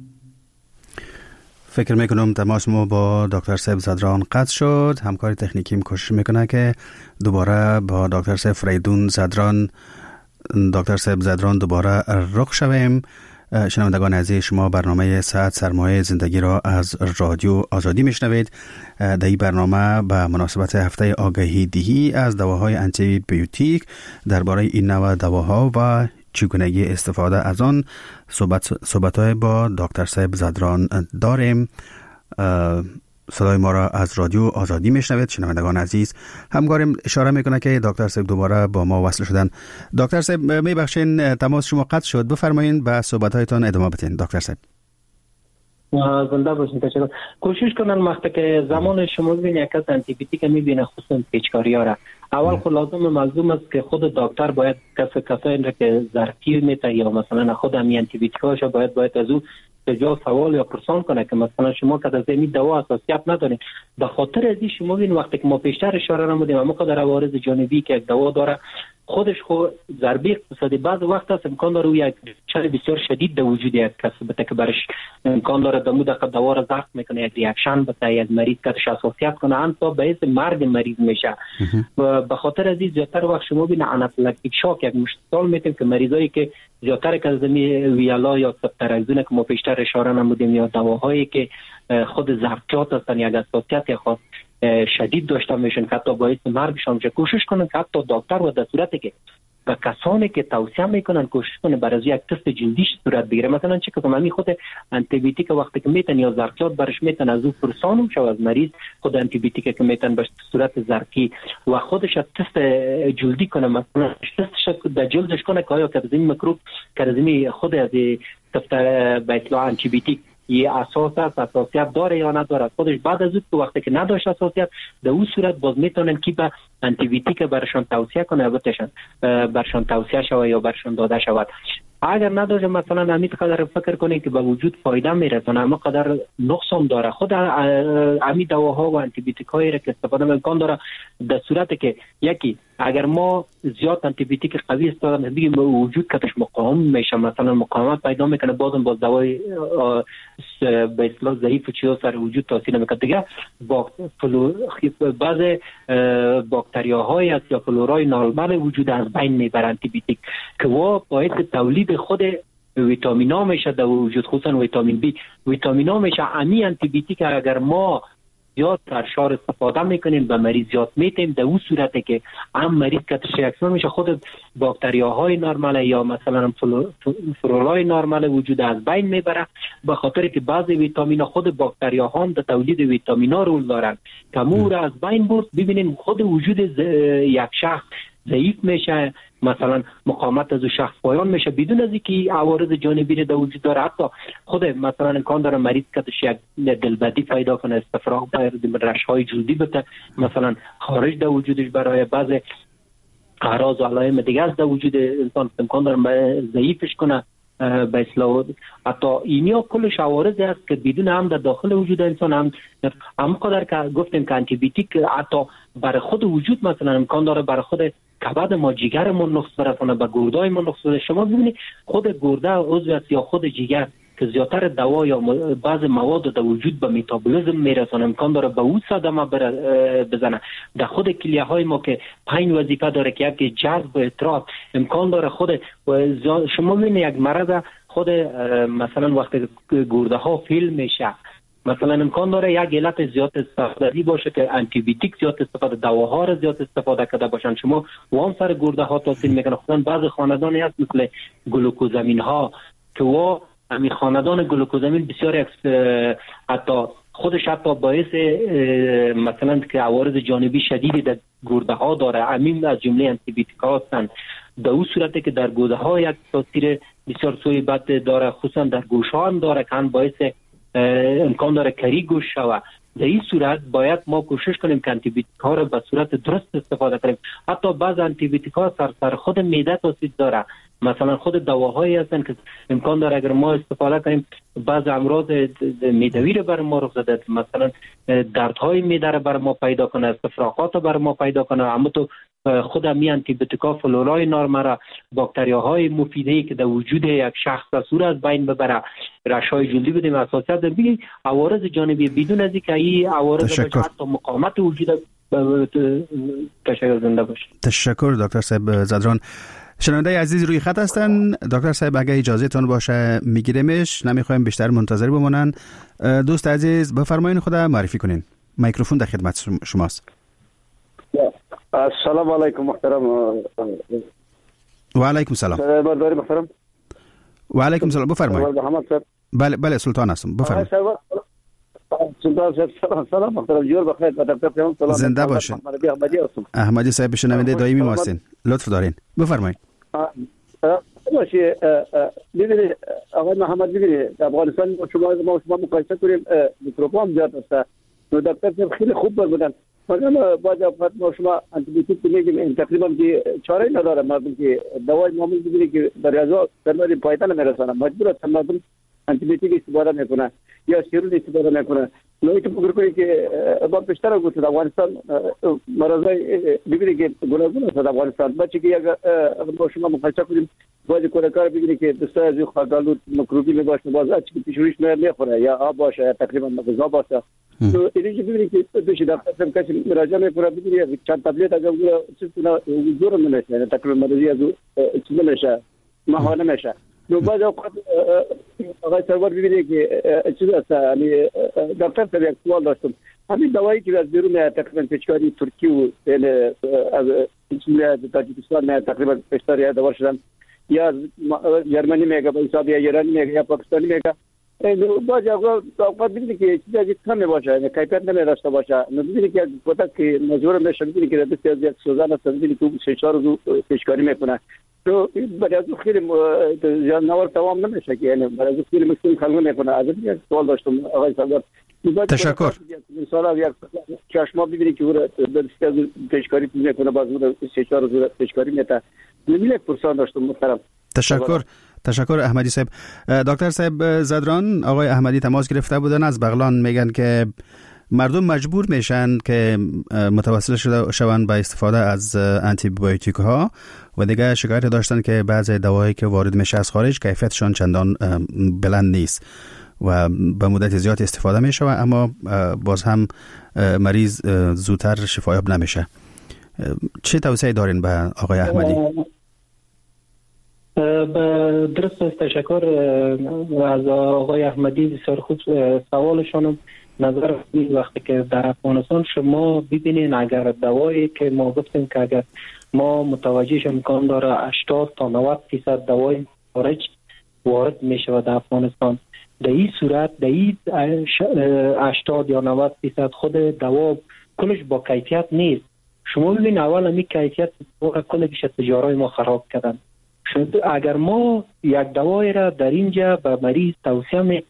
فکر میکنم تماس ما با دکتر صاحب زدران قطع شد. همکاری تکنیکیم کوشش میکنه که دوباره با دکتر صاحب فریدون زدران دکتر صاحب زدران دوباره رخ شویم. شنوندگان عزیز شما برنامه ساعت سرمایه زندگی را از رادیو آزادی میشنوید. در این برنامه به مناسبت هفته آگاهی دهی از دواهای آنتی بیوتیک درباره این نوع دواها و چگونگی استفاده از آن صحبت صحبت‌های با دکتر صاحب زدران داریم. صدای ما را از رادیو آزادی میشنوید. شنوندگان عزیز همکارم اشاره میکنه که دکتر صاحب دوباره با ما وصل شدن. دکتر صاحب میبخشین تماس شما قطع شد، بفرمایید به صحبت‌هایتان ادامه بدین. دکتر صاحب زنده باشین. تشکر. کوشش کنن وقتی که زمان شما ببینید یک از آنتی بیوتیک میبینه خصوصا پیچکاری ها را اول خود لازم ملزوم است که خود دکتر باید کس کسایی را که زرقی میته یا مثلا خود هم آنتی بیوتیکاش باید باید از او به جا سوال یا پرسان کنه که مثلا شما که از این دوا اساسیت ندارین. به خاطر از این شما ببین وقتی که ما پیشتر اشاره نمودیم اما خود عوارض جانبی که یک دوا داره خودش خود ضربه اقتصادی بعض وقت هست امکان داره یک ریاکشن بسیار شدید در وجود یک کس بده که برش امکان داره دمو دقیقه دوا را ضغط میکنه یک ریاکشن بده یک مریض کتش اساسیت کنه انتا باعث مرگ مریض میشه. و به خاطر از این زیادتر وقت شما ببین آنافیلاکتیک شاک یک مشکل میتیم که مریضایی که زیادتر که از ویالا یا سبترکزون که ما پیشتر اشاره نمودیم یا دواهایی که خود زرقیات هستن یک اساسیت خاص شدید داشته میشن که حتی باعث مرگشان میشه. کوشش کنن که حتی دکتر و در صورتی که به کسانی که توصیه میکنن کوشش کنن برای یک تست جلدیش صورت بگیره. مثلا چه که همین خود آنتی بیوتیک وقتی که میتن یا زرقیات برش میتن از او پرسانم شو از مریض خود آنتی بیوتیک که میتن به صورت زرقی و خودش تست جلدی کنه، مثلا تستش در جلدش کنه که آیا که از این میکروب که از این خود از تست به اصطلاح آنتی بیوتیک یه اساس است اساسیت داره یا نداره. خودش بعد از اون وقتی که نداشت اساسیت در اون صورت باز میتونن که به آنتی بیوتیک برشان توصیه کنه بتشن برشان توصیه شود یا برشان داده شود. اگر نداشت مثلا همین قدر فکر کنه که به وجود فایده میرسونه اما قدر نقصان داره. خود همین دواها و آنتی بیوتیکایی را که استفاده امکان داره در صورتی که یکی اگر ما زیاد آنتی بیوتیک قوی استفاده بگیم به وجود کتش مقاوم میشه، مثلا مقاومت پیدا میکنه بازم با دوای به اصطلاح ضعیف چیزا سر وجود تاثیر نمیکنه. دیگه بعض باکتریاهای است یا فلورای نارمال وجود از بین میبرن آنتی بیوتیک که وا باعث تولید خود ویتامینا میشه در وجود، خصوصا ویتامین بی. ویتامینا میشه امی آنتی بیوتیک اگر ما زیاد سرشار استفاده میکنیم به مریض زیاد میتیم، در اون صورتی که هم مریض کتش ریاکسیون میشه، خود باکتریاهای نرمال یا مثلا فرولای نرمال وجود از بین میبره، به خاطر که بعضی ویتامین خود باکتریاها هم در تولید ویتامینا رول دارن که مور از بین برد. ببینین خود وجود یک شخص ضعیف میشه، مثلا مقاومت از شخص پایان میشه بدون از اینکه عوارض جانبی در وجود داره. حتی خود مثلا امکان داره مریض کتش یک دلبدی پیدا کنه، استفراغ رشهای جلدی بده، مثلا خارج در وجودش برای بعض اعراض و علائم دیگه از در وجود انسان امکان داره ضعیفش کنه به اصطلاح. حتی اینیا کلش عوارضی است که بدون هم در داخل وجود انسان هم هم قدر که گفتیم که آنتی بیوتیک حتی برای خود وجود مثلا امکان داره برای خود کبد ما جگر ما نقص برسونه، به گردای ما نقص برسونه. شما ببینید خود گرده عضو است یا خود جگر که زیاتر دوا یا بعض مواد در وجود به متابولیسم میرسونه، امکان داره به اون صدمه بزنه. در خود کلیه های ما که پنج وظیفه داره که یکی جذب اطراف، امکان داره خود شما ببینید یک مرض خود مثلا وقتی گرده ها فیل میشه، مثلا امکان داره یک علت زیاد استفاده باشه که آنتی بیوتیک زیاد استفاده، دواها را زیاد استفاده کرده باشن، شما وام سر گرده ها تاثیر میکنه. خصوصا بعضی خاندانی هست مثل گلوکوزامین ها که و همین خاندان گلوکوزامین بسیار حتی خودش حتی باعث مثلا که عوارض جانبی شدیدی در گرده ها داره، همین از جمله آنتی بیوتیک ها هستند. در اون صورتی که در گرده ها یک تاثیر بسیار سوی بد داره، خصوصا در گوش ها هم داره که باعث امکان داره کری گوش شود. در این صورت باید ما کوشش کنیم که آنتی بیوتیک ها را به صورت درست استفاده کنیم. حتی بعض آنتی بیوتیک ها سر سر خود معده تاثیر داره، مثلا خود دواهایی هستن که امکان داره اگر ما استفاده کنیم بعض امراض معدوی رو بر ما رخ داده، مثلا دردهای معده رو بر ما پیدا کنه، استفراغات رو بر ما پیدا کنه. اما تو خود می آنتی بیوتیکا فلورای نرمال، باکتریاهای مفیدی که در وجود یک شخص صورت از بین ببره، رشهای جلدی بدیم اساسیت بی عوارض جانبی بدون از اینکه این عوارض حتی مقاومت وجود تشکر زنده باشه. تشکر دکتر صاحب زدران. شنونده عزیز روی خط هستن. دکتر صاحب اگه اجازه تون باشه میگیریمش، نمیخوایم بیشتر منتظر بمونن. دوست عزیز بفرمایید خود معرفی کنین. میکروفون در خدمت شماست. السلام علیکم محترم. و علیکم سلام. برداری محترم. و علیکم سلام. بفرمایید. محمد صاحب. بله بله سلطان هستم. بفرمایید. سلطان صاحب سلام سلام محترم. جور بخیر. دکتر سلام. زنده باشین. احمدی صاحب شنونده دائمی ما هستین. لطف دارین. بفرمایید. باشه ببینید آقای محمد، ببینید افغانستان شما ما شما مقایسه کنیم میکروبام زیاد است. نو دکتر خیلی خوب بودن، مگر بعضی اوقات ما شما آنتی بیوتیک میگیم تقریبا که چاره نداره، مردم که دوای معمول ببینید که در ازا در پایتن میرسونه، مجبور است مردم آنتی بیوتیک استفاده میکنه یا سیرون استفاده میکنه. نو تو فکر کنید که با بیشتر گفت در افغانستان مرضای ببینید که گوناگون است در افغانستان. بچه که یک با شما مقایسه کنیم بعضی کارکار ببینید که دسته از خاگالود میکروبی میباشه، باز اچ که پیشوریش میخوره یا آب باشه یا تقریبا غذا باشه. تو اینجا ببینید که پیش دکتر کسی مراجعه میکنه، ببینید چند تبلیت از اون چیزا زور نمیشه، تقریبا مریضی از چیز نمیشه، ماهانه نمیشه. نو بعض اوقات آقای سرور ببینید که چیز است، یعنی دکتر صاحب یک سوال داشتم. همین دوایی که از بیرون تقریبا پیشکاری ترکی و از تاجیکستان نه تقریبا پیشکاری دوا شدن، یا جرمنی میگه به حساب یا ایرانی میگه یا پاکستانی میگه، بعضی اوقات ببینید که چیزی کم باشه، یعنی کیفیت نمیداشته باشه. ببینید که وقتی که مجبور میشه ببینید که دستی از یک سوزن است، ببینید که سه چهار روز پیشکاری میکنه. تو برای از خیلی جانور تمام نمیشه که یعنی برای از خیلی مشکل خلق میکنه. از یک سوال داشتم آقای سردار. تشکر. مثلا یک چشما ببینید که دستی از پیشکاری میکنه، باز سه چهار روز پیشکاری میته. نمیله پرسان داشتم محترم. تشکر. تشکر احمدی صاحب. دکتر صاحب زدران آقای احمدی تماس گرفته بودن از بغلان، میگن که مردم مجبور میشن که متوسل شوند به استفاده از آنتی بیوتیک ها و دیگه شکایت داشتن که بعضی دوایی که وارد میشه از خارج کیفیتشان چندان بلند نیست و به مدت زیاد استفاده میشه اما باز هم مریض زودتر شفایاب نمیشه. چه توصیه دارین به آقای احمدی؟ درست است. تشکر از آقای احمدی، بسیار خوب سوالشانم. نظر این وقتی که در افغانستان شما ببینین اگر دوایی که ما گفتیم که اگر ما متوجهش امکان داره هشتاد تا نود درصد دوای خارج وارد می شود در افغانستان، در این صورت در این هشتاد یا نود درصد خود دوا کلش با کیفیت نیست. شما ببین اول همی کیفیت کلش تجارای ما خراب کردن. اگر ما یک دوای را در اینجا به مریض توصیه می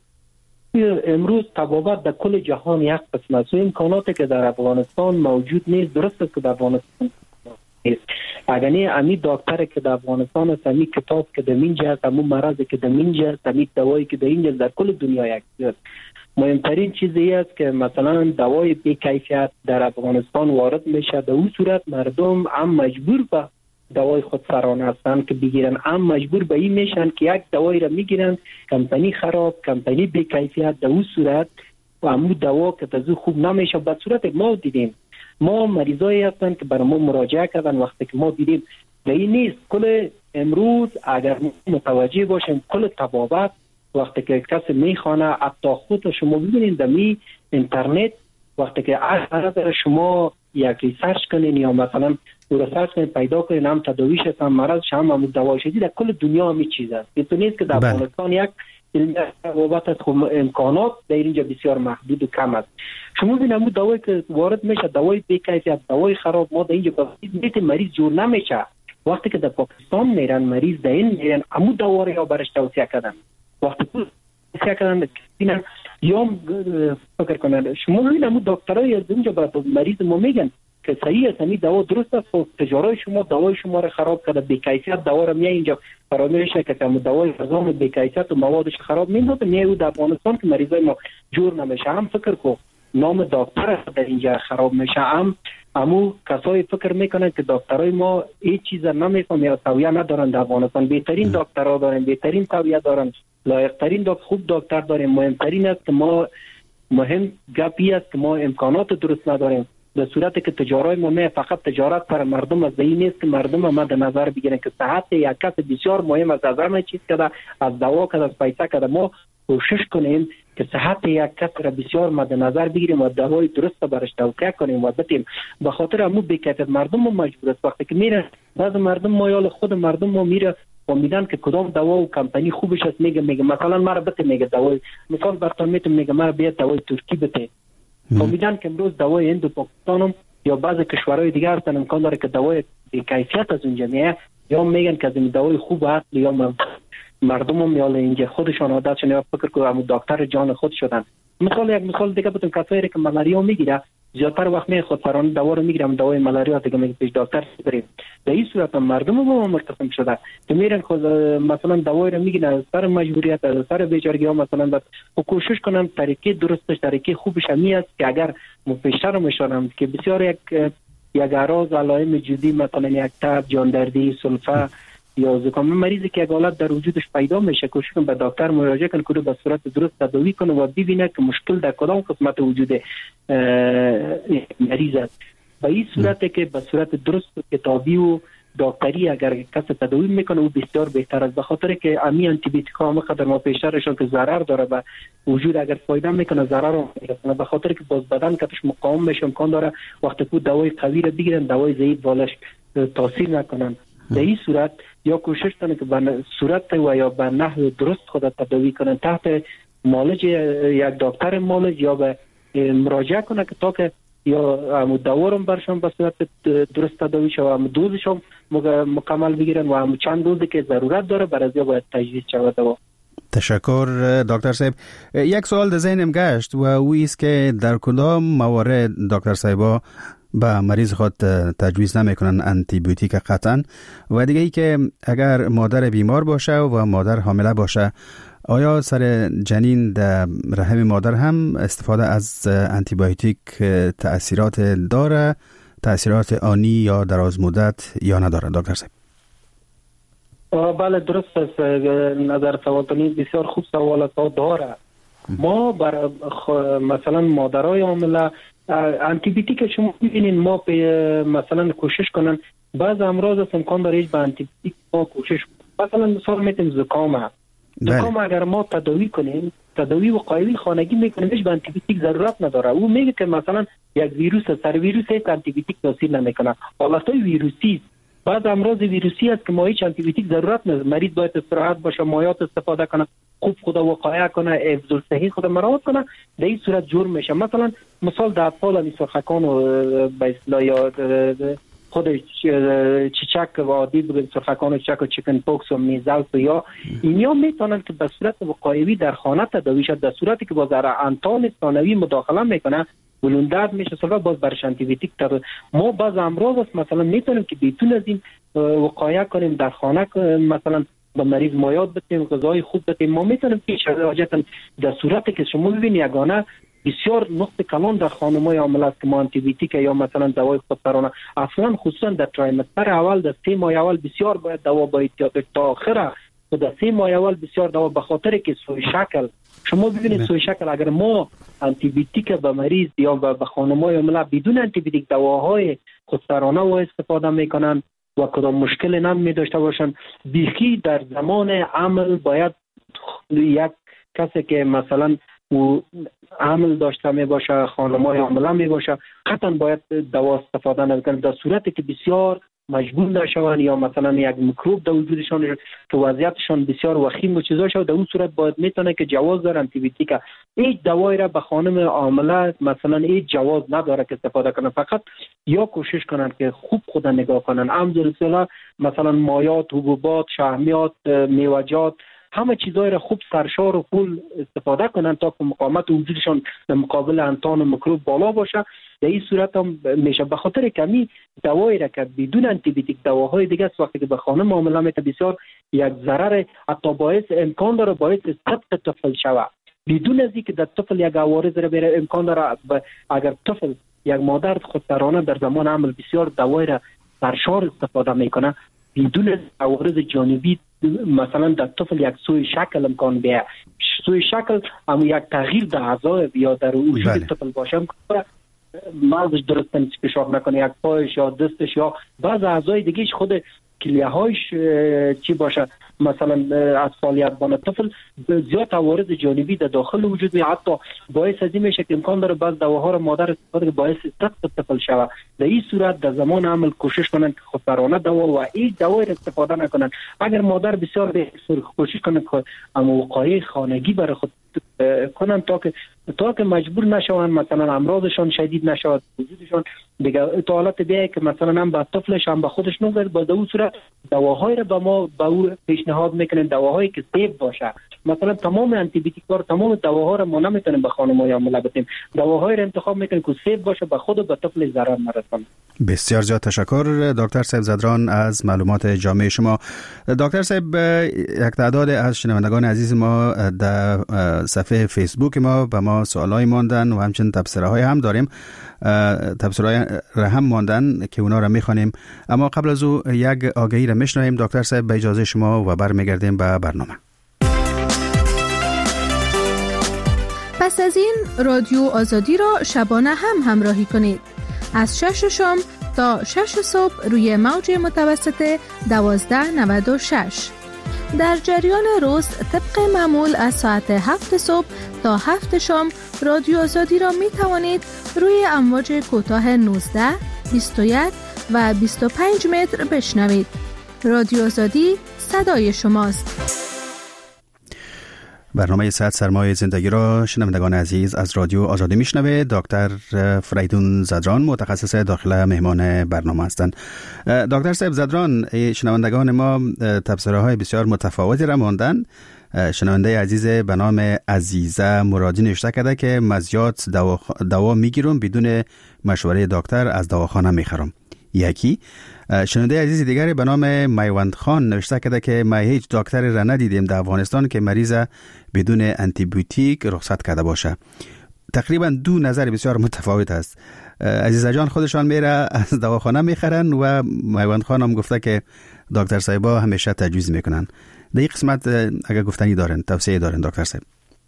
امروز طبابت در کل جهان یک قسم است و امکاناتی که در افغانستان موجود نیست. درست است که در افغانستان نیست. اگر نه امی دکتر که در افغانستان است، امی کتاب که در اینجا است، امی مرضی که در اینجا است، امی دوایی که در اینجا در کل دنیا یک است. مهمترین چیزی است که مثلا دوای بی کیفیت در افغانستان وارد میشه، در اون صورت مردم هم مجبور به دوای خود سران هستند که بگیرن، هم مجبور به این میشن که یک دوایی را میگیرن کمپانی خراب، کمپانی بی کیفیت، در اون صورت و همون دوا که تازه خوب نمیشه. به صورت ما دیدیم ما مریضایی هستند که برای ما مراجعه کردن، وقتی که ما دیدیم در این نیست. کل امروز اگر متوجه باشیم کل طبابت وقتی که کسی میخوانه، حتی خود شما ببینید در می اینترنت وقتی که از شما یک ریسرچ کنین یا مثلا ریسرچ کنین پیدا کنین هم تداویش هم مرض هم هم دوایش در کل دنیا همی چیز است. این نیست که در افغانستان یک بابت از امکانات در اینجا بسیار محدود و کم است. شما ببینید همون دوایی که وارد میشه دوای بی کیفیت، دوای خراب، ما در اینجا بیت مریض جور نمیشه. وقتی که در پاکستان میرن مریض در این میرن همون دوا رو برش توصیه کردن، وقتی توصیه کردن یا فکر کنن شما ببینید همون دکترای از اونجا به مریض ما میگن که صحیح است همین دوا درست است و تجارای شما دوای شما رو خراب کرده، بی کیفیت دوا رو میای اینجا فراموش نکنه که دوای نظام بی کیفیت و موادش خراب میندازه میای در افغانستان که مریضای ما جور نمیشه. هم فکر کو نام دکتر در اینجا خراب میشه، هم همو کسایی فکر میکنن که دکترای ما هیچ چیز نمیفهمن یا تویه ندارن. در افغانستان بهترین دکترها دارن، بهترین تویه دارن، لایق‌ترین دکتر خوب دکتر داریم. مهمترین است که ما مهم گپی است که ما امکانات درست نداریم. در صورتی که تجارای ما می فقط تجارت پر مردم از این نیست که مردم ما در نظر بگیرن که صحت یک کس بسیار مهم است. از همه چیز که از دوا که از پیسه که ما کوشش کنیم که صحت یک کس را بسیار مد نظر بگیریم و دوای درست برش توصیه کنیم و بدیم. به خاطر همون بی‌کیفیت مردم ما مجبور است وقتی که میره بعض مردم مایال خود مردم ما میره و میدن که کدام دوا و کمپانی خوبش است، میگه میگه مثلا مرا بده، میگه دوای مثلا برتون میتونم میگه مرا بیا دوای ترکی بده. خب میدن که امروز دوای هند و پاکستان یا بعضی کشورهای دیگر هستن امکان داره که دوای بی‌کیفیت از اونجا میاد، یا میگن که از این دوای خوب است یا مردم هم یال اینجا خودشان عادت شدن یا فکر کنم دکتر جان خود شدن. مثال یک مثال دیگه بتون کسایی که ملاریا میگیره زیادتر وقت می خود سرانه دوا رو میگیرم دوای ملاریا دیگه میگه پیش دکتر بریم. در این صورت مردم ما مرتکب شده که میرن خود مثلا دوای رو میگیرن سر مجبوریت سر بیچارگی ها مثلا بس کوشش کنن طریقه درستش طریقه خوبش همی است که اگر مفشر میشونم که بسیار یک یک اعراض علائم جدی مثلا یک تب، جان دردی، سلفه یا زکام مریضی که یک حالت در وجودش پیدا میشه کوشش کنه به دکتر مراجعه کنه که به صورت درست تداوی کنه و ببینه که مشکل در کدام قسمت وجود مریض است. به این صورت که به صورت درست کتابی و دکتری اگر کس تداوی میکنه او بسیار بهتر است، به خاطر که امی آنتی بیوتیک ها مقدار ما پیشترشون که ضرر داره و وجود اگر فایده میکنه ضرر رو میرسونه، به خاطر که باز بدن کتش مقاوم میشه امکان داره وقتی که دوای قوی رو بگیرن دوای ضعیف بالش تاثیر نکنن. در این صورت یا کوشش کنه که به صورت و یا به نحو درست خود تداوی کنن تحت مالج یک دکتر مالج یا به مراجعه کنه که تا که یا هم دوارم برشون به صورت درست تداوی شد و هم دوزشون مکمل بگیرن و هم چند دوزی که ضرورت داره برای یا باید تجویز شود دوا. تشکر دکتر صاحب. یک سوال در ذهنم گشت و او است که در کدام موارد دکتر صاحبا به مریض خود تجویز نمیکنن آنتی بیوتیک قطعا، و دیگه ای که اگر مادر بیمار باشه و مادر حامله باشه آیا سر جنین در رحم مادر هم استفاده از آنتی بیوتیک تأثیرات داره، تأثیرات آنی یا دراز مدت یا نداره دکتر صاحب؟ بله درست است. نظر سوالتونی بسیار خوب سوالات داره. ما بر مثلا مادرای حامله آنتی بیوتیک شما ببینید ما به مثلا کوشش کنن بعض امراض است امکان داره به آنتی بیوتیک ما کوشش مثلا مثال میتیم زکام زکام اگر ما تداوی کنیم، تداوی وقایوی خانگی میکنیم، هیچ به آنتیبیوتیک ضرورت نداره. او میگه که مثلا یک ویروس سر ویروس هیچ آنتیبیوتیک تاثیر نمیکنه. حالتهای ویروسی بعض امراض ویروسی است که ما هیچ آنتیبیوتیک ضرورت نداره. مریض باید استراحت باشه، مایات استفاده کنه، خوب خود وقایع کنه، حفظ الصحه خود مراعات کنه، در این صورت جور میشه. مثلا مثال در اطفال همی سرخکان و به اصطلاح یا خود چیچک و عادی بگیم سرخکان و چیچک و چیکن پوکس و میزلز یا اینیا میتونن که به صورت وقایوی در خانه تداوی شد. در صورتی که با ذره انتان ثانوی مداخله میکنه بلوندرد میشه، سبب باز برش آنتیبیوتیک تر. ما باز امراض است مثلا میتونیم که بیتون از این وقایع کنیم در خانه، مثلا با مریض مایات بدیم، غذای خوب بدیم. ما میتونیم که حاجتا در صورتی که شما ببینید یگانه بسیار نقطه کلان در خانم‌های حامله است که ما آنتیبیوتیک یا مثلا دوای خودسرانه اصلا خصوصا در تریمستر اول در سه ماه اول بسیار باید دوا باید تا آخره و در سه ماه اول بسیار دوا، به خاطر که سوی شکل شما ببینید سوی شکل اگر ما آنتیبیوتیک به مریض یا به خانم‌های حامله بدون آنتیبیوتیک دواهای خودسرانه و استفاده میکنن و کدام مشکل نمی داشته باشن، بیخی در زمان عمل باید یک کسی که مثلا و عمل داشته می باشه، خانم‌های حامله می باشه، قطعا باید دوا استفاده نکنه. در صورتی که بسیار مجبور نشون یا مثلا یک میکروب در وجودشان که وضعیتشان بسیار وخیم و چیزا شد، در اون صورت باید میتونه که جواز داره آنتیبیوتیک. هیچ دوایی را به خانم حامله مثلا هیچ جواز نداره که استفاده کنه، فقط یا کوشش کنن که خوب خود نگاه کنن. امثال مثلا مایات، حبوبات، شحمیات، میوه‌جات، همه چیزای را خوب سرشار و فول استفاده کنن تا که مقاومت وجودشان در مقابل انتان و میکروب بالا باشه. در این صورت هم میشه. به خاطر کمی دوایی را که بدون آنتیبیوتیک دواهای دیگه است وقتی که به خانم حامله میته بسیار یک ضرر، حتی باعث امکان داره باعث سقط طفل شود بدون از اینکه در طفل یک عوارض را بره. امکان داره اگر طفل یک مادر خودسرانه در زمان حمل بسیار دوایی را سرشار استفاده میکنه بدون عوارض جانبی، مثلا در طفل یک سوی شکل امکان بیه، سوی شکل هم یک تغییر در اعضای یا در وجود طفل باشه، مغزش درست نیست، پیشاب نکنه، یک پایش یا دستش یا بعض اعضای دیگهش خود کلیه‌هایش چی باشه، مثلا از فعالیت بانه طفل زیاد عوارض جانبی در داخل وجود می، حتی باعث از این میشه که امکان داره بعض دواها را مادر استفاده که باعث سقط طفل شود. در این صورت در زمان عمل کوشش کنن که خودسرانه دوا و هیچ دوایی را استفاده نکنن. اگر مادر بسیار کوشش کنه که وقایع خانگی برای خود کنن تا که تا که مجبور نشون مثلا امراضشان شدید نشود وجودشان دیگه تا حالت بیه که مثلا هم به طفلش هم به خودش نگذره. با در اون صورت دواهایی را به ما به او پیشنهاد میکنن، دواهایی که سیف باشه. مثلا تمام آنتیبیوتیک ها تمام دواها را ما نمیتونیم به خانم‌های حامله بدیم، دواهایی را انتخاب میکنیم که سیف باشه، به خود و به طفل ضرر نرسونه. بسیار زیاد تشکر دکتر صاحب زدران از معلومات جامع شما. دکتر صاحب، یک تعداد از شنوندگان عزیز ما در صفحه فیسبوک ما به ما سوالای ماندن و همچنین تبصره های هم داریم، تبصره های هم ماندن که اونا را میخوانیم، اما قبل از او یک آگهی را میشنویم دکتر صاحب به اجازه شما و برمیگردیم به برنامه. پس از این رادیو آزادی را شبانه هم همراهی کنید از شش شام تا شش صبح روی موج متوسط دوازده نود و شش. در جریان روز طبق معمول از ساعت هفت صبح تا هفت شام رادیو آزادی را می توانید روی امواج کوتاه نوزده، بیست و یک و بیست و پنج متر بشنوید. رادیو آزادی صدای شماست. برنامه صد سرمایه زندگی را شنوندگان عزیز از رادیو آزادی میشنوه. دکتر فریدون زدران متخصص داخله مهمان برنامه هستند. دکتر صاحب زدران، شنوندگان ما تبصره های بسیار متفاوتی را ماندن. شنونده عزیز به نام عزیزه مرادی نوشته کرده که مزیات دوا, دوا میگیرم بدون مشوره دکتر از دواخانه میخرم. یکی شنونده عزیز دیگری به نام میوند خان نوشته کرده که ما هیچ دکتری را ندیدیم در افغانستان که مریض بدون آنتیبیوتیک رخصت کرده باشه. تقریبا دو نظر بسیار متفاوت است. عزیزه جان خودشان میره از دواخانه میخرن و میوند خان هم گفته که دکتر صاحبا همیشه تجویز میکنن. در این قسمت اگر گفتنی دارن، توصیه دارن دکتر صاحب؟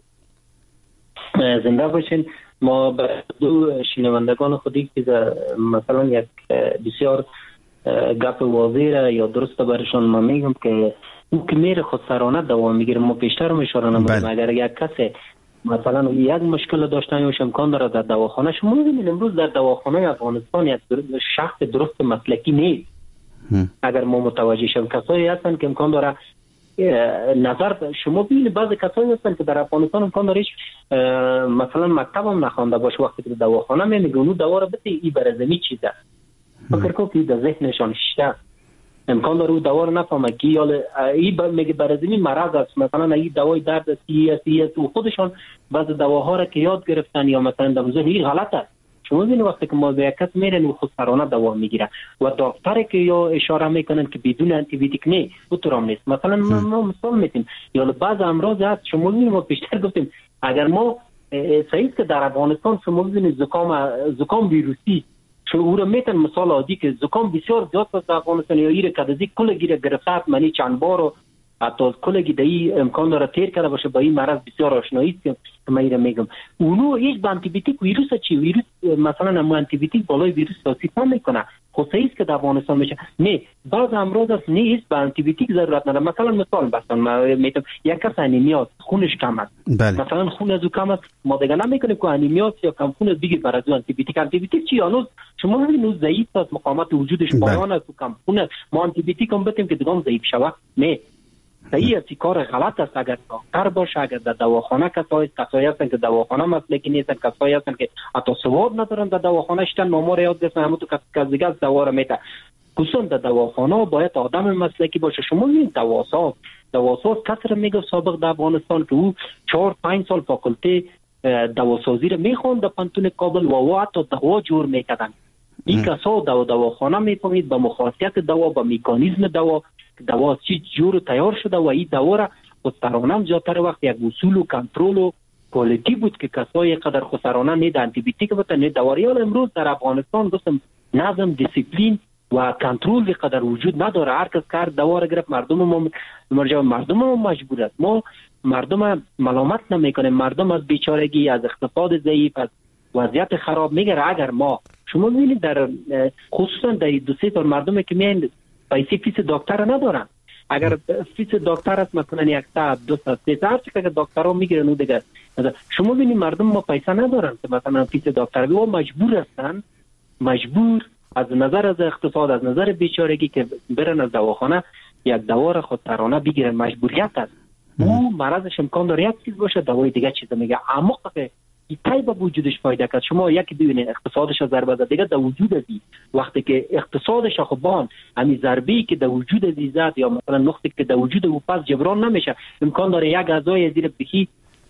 زنده باشین. ما به دو شنوندگان خودی که مثلا یک بسیار گپ واضح را یا درست برشان ما میگم که او که میره خودسرانه دوا میگیره. ما پیشتر هم اشاره نمودیم اگر یک کسی مثلا یک مشکل داشتن یا امکان داره در دواخانه، شما می‌بینید امروز در دواخانه افغانستان یک شخص درست مسلکی نیست. اگر ما متوجه شیم کسایی هستن که امکان داره نظر شما ببینید بعضی کسایی هستن که در افغانستان امکان داره مثلا مکتب هم نخوانده باشه، وقتی که دواخانه میگه اونو دوا رو بده ای برزمی چیزه فکر کنم که در ذهنشان شته امکان داره او دوا رو نفهمه که یا ای میگه برزمی مرض است، مثلا ای دوای درد سی اس سی اس و خودشان بعضی دواها رو که یاد گرفتن یا مثلا در ذهن این غلط است. شما ببینید وقتی که ما به یک کس میرن و خودسرانه دوا میگیره و دکتر که یا اشاره میکنن که بدون آنتی بیوتیک نه اونطورام نیست. مثلا ما مثال میتیم یا بعض امراض هست شما ببینید ما پیشتر گفتیم اگر ما صحیح که در افغانستان شما ببینید زکام زکام ویروسی شو رو میتن مثال عادی که زکام بسیار زیاد است در افغانستان یا ایره کدازی کلگی گرفت منی چند بار و حتی کلگی دایی امکان داره تیر کرده باشه با این مرض بسیار آشنایی است که من ایره میگم اونو هیچ با آنتی بیوتیک ویروس چی ویروس مثلا هم آنتی بیوتیک بالای ویروس تاثیر نمیکنه. خب صحیح است که در افغانستان میشه نه بعض امراض است نه هیچ با آنتی بیوتیک ضرورت نداره. مثلا مثال بستم من میتونم یک کس انیمیا خونش کم است بله. مثلا خون از او کم است ما دیگه نمیکنیم که انیمیا یا کم خون از بگیر برای آنتی بیوتیک. آنتی بیوتیک چی هنوز شما ببینید ضعیف است مقاومت وجودش پایان است و کم خون ما آنتی بیوتیک هم بدیم که دیگه ضعیف شود نه صحیح است. کار غلط است. اگر دکتر باشه اگر در دواخانه کسایی کسایی هستن که دواخانه مسلکی نیستن کسایی هستن که حتی سواد ندارن در دواخانه شتن نامور یاد گرفتن همون تو کس دیگه از دوا رو میده خصوصا در دواخانه باید آدم مسلکی باشه. شما ببینید دواساز دواساز کسی رو میگه سابق در افغانستان که او چهار پنج سال فاکولته دواسازی رو میخوند در پانتون کابل و او حتی دوا جور میکردن. این کسا دوا دواخانه میفهمید با مخاصیت دوا با مکانیزم دوا دوا چی جور تیار شده و این دوا را خودسرانه زیادتر وقت یک اصول و کنترل و کوالیتی بود که کسای قدر خودسرانه نه آنتی بیوتیک بودن نه دواریال. امروز در افغانستان گفتم نظم دیسیپلین و کنترل قدر وجود نداره. هر کس کار دوا را گرفت مردم ما مرجع مردم ما مجبور است. ما مردم ملامت نمیکنیم. مردم از بیچارگی از اقتصاد ضعیف از وضعیت خراب میگه. اگر ما شما ببینید در خصوصا در دو سه تا مردم که میان پیسه فیس دکتر ندارن. اگر فیس دکتر است مثلا یک تا دو تا سه تا که دکترها میگیرن و دیگه شما ببینید مردم ما پیسه ندارن که مثلا فیس دکتر و مجبور هستن مجبور از نظر از اقتصاد از نظر بیچارگی که برن از دواخانه یک دوا را خودسرانه بگیرن. مجبوریت است. او مرضش امکان داره یک چیز باشه دوای دیگه چیز میگه اما که ایتای با وجودش فایده کرد. شما یکی ببینید اقتصادش ضربه زد دیگه در وجود ازی وقتی که اقتصادش خوبان همین ضربه‌ای که در وجود ازی زد یا مثلا نقطه که در وجود او پس جبران نمیشه امکان داره یک اعضای زیر بخی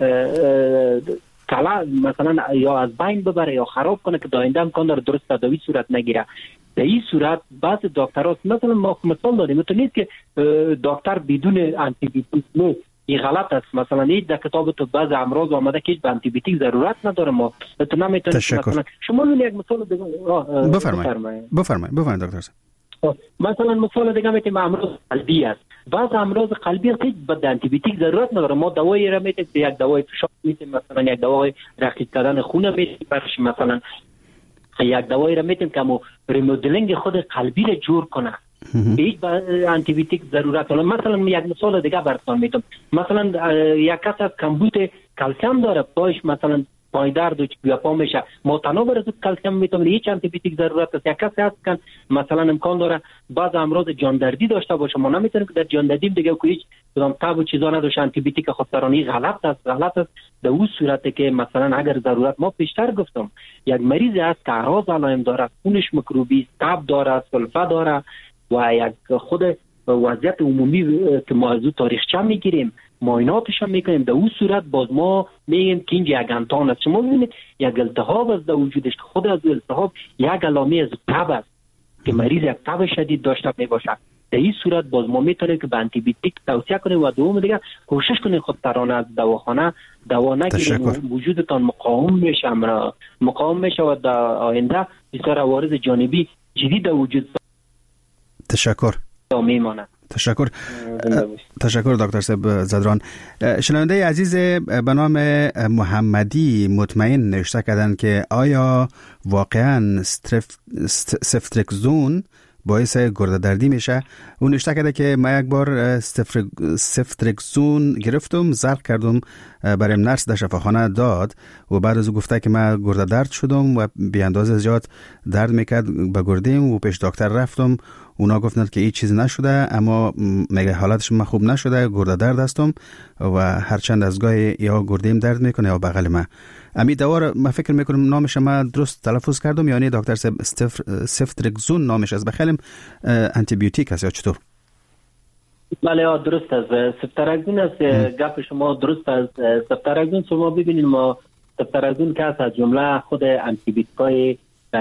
کلا مثلا یا از بین ببره یا خراب کنه که داینده امکان داره درست تداوی صورت نگیره. در این صورت بعض دکترها مثلا ما مثال داریم تو نیست که دکتر بدون آنتی بیوتیک نه این غلط است. مثلا این در کتاب تو بعض امراض آمده که به آنتی بیوتیک ضرورت نداره. ما تو نمیتونید مثلا شما یک مثال دیگه بفرمایید بفرمایید بفرمایید دکتر صاحب. مثلا مثال دیگه میتونیم امراض قلبی است. بعض امراض قلبی هیچ به آنتی بیوتیک ضرورت نداره. ما دوایی را میتونیم یک دوای فشار میتونیم مثلا یک دوای رقیق کردن خون میتونیم برش مثلا یک دوایی را میتونیم که مو ریمودلینگ خود قلبی را جور کنه. هیچ آنتی بیوتیک ضرورت نداره. مثلا یک مثال دیگه براتون میدم. مثلا یک کس از کمبود کلسیم داره پایش مثلا پای درد و یا پا میشه متناوب از کلسیم میتونه هیچ آنتی بیوتیک ضرورت است. یک کسی هست که مثلا امکان داره بعض امراض جاندردی داشته باشه ما نمیتونیم که در جاندردی دیگه که هیچ کدام تاب و چیزا نداشه آنتی بیوتیک خودسرانه غلط است. غلط است در اون صورتی که مثلا اگر ضرورت ما پیشتر گفتم یک مریض هست که اعراض علائم داره خونش میکروبی تب داره سلفه داره و یک خود وضعیت عمومی که ما از او تاریخچه میگیریم معایناتش هم میکنیم در اون صورت باز ما میگیم که اینجا یک انتان است. شما ببینید یک التهاب از در وجودش که خود از التهاب یک علامه از تب است که مریض یک تب شدید داشته میباشه. در این صورت باز ما میتونیم که به آنتی بیوتیک توصیه کنیم و دوم دیگه کوشش کنیم خودسرانه از دواخانه دوا نگیریم. وجودتان مقاوم میشه مقاوم میشه و در آینده بسیار عوارض جانبی جدی در وجود تشکر میماند. تشکر تشکر دکتر صاحب زدران. شنونده عزیز به نام محمدی مطمئن نوشته کردن که آیا واقعا سفترکزون باعث گرده دردی میشه. اون نشته کرده که من یک بار سفترکزون گرفتم، زرق کردم، برایم نرس در شفاخانه داد و بعد از او گفته که من گرده درد شدم و بی اندازه زیاد درد میکرد به گردیم و پیش دکتر رفتم. اونا گفتند که هیچ چیز نشده، اما میگه حالتش من خوب نشده، گرده درد هستم و هر چند از گاهی یا گردیم درد میکنه یا بغل من. امی دوا رو من فکر میکنم نامش من درست تلفظ کردم، یعنی دکتر سفترکزون نامش از بخیلم آنتی بیوتیک است یا چطور؟ بله درست است. سفترکزون است. گپ شما درست است. سفترکزون شما ببینید ما سفترکزون که از جمله خود آنتی بیوتیکای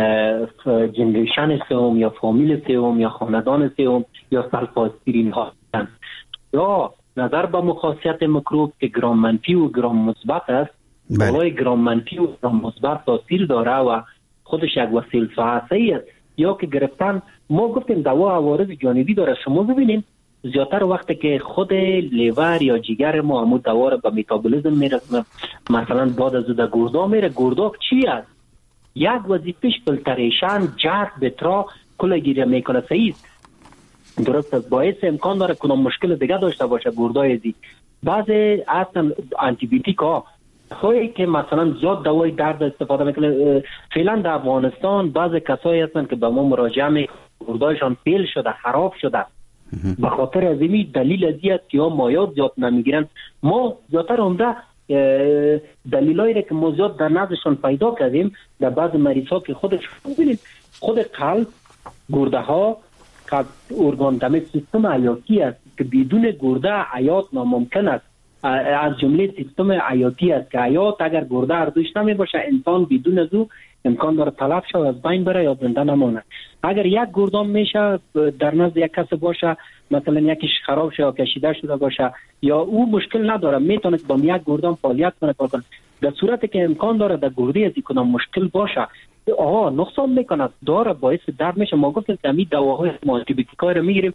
جنریشن سوم یا فامیل سوم یا خاندان سوم یا سلفاسپرین ها هستند. یا نظر به مخاصیت میکروب که گرام منفی و گرام مثبت است، بالای گرام منفی و گرام مثبت تاثیر داره و خودش یک وسیله صحی است. یا که گرفتن ما گفتیم دوا عوارض جانبی داره. شما ببینید زیادتر وقتی که خود لیور یا جگر ما همون دوا رو به متابولیسم میرسونه، مثلا بعد از در گردا میره. گردا چی است؟ یک وظیفهش فیلتریشن، جذب بترا کل گیره میکنه. صحیح درست است. باعث امکان داره کنم مشکل دیگه داشته باشه گردای دی. بعضی اصلا آنتی بیوتیک ها خواهی که مثلا زیاد دوای درد استفاده میکنه. فعلا در افغانستان بعضی کسایی هستن که به ما مراجعه میکنن گردایشان فیل شده، خراب شده، به خاطر از این دلیل ازیت یا مایات زیاد نمیگیرن. ما زیادتر عمده دلیلایی که ما زیاد در نزدشان پیدا کردیم در بعض مریض ها که خودش ببینید خود قلب، گرده ها، ارگان دم سیستم حیاتی است که بدون گرده حیات ناممکن است. از جمله سیستم حیاتی است که حیات اگر گرده اردوش نمی باشه انسان بدون از او امکان داره تلف شود، از بین بره یا زنده نمانه. اگر یک گردان میشه در نزد یک کس باشه، مثلا یکیش خراب شده یا کشیده شده باشه یا او مشکل نداره، میتونه با یک گردان فعالیت کنه کار کنه. در صورتی که امکان داره در گردی از کدام مشکل باشه آها نقصان میکنه، داره باعث درد میشه. ما گفتیم که همین دواهای آنتی بیوتیکای رو میگیریم.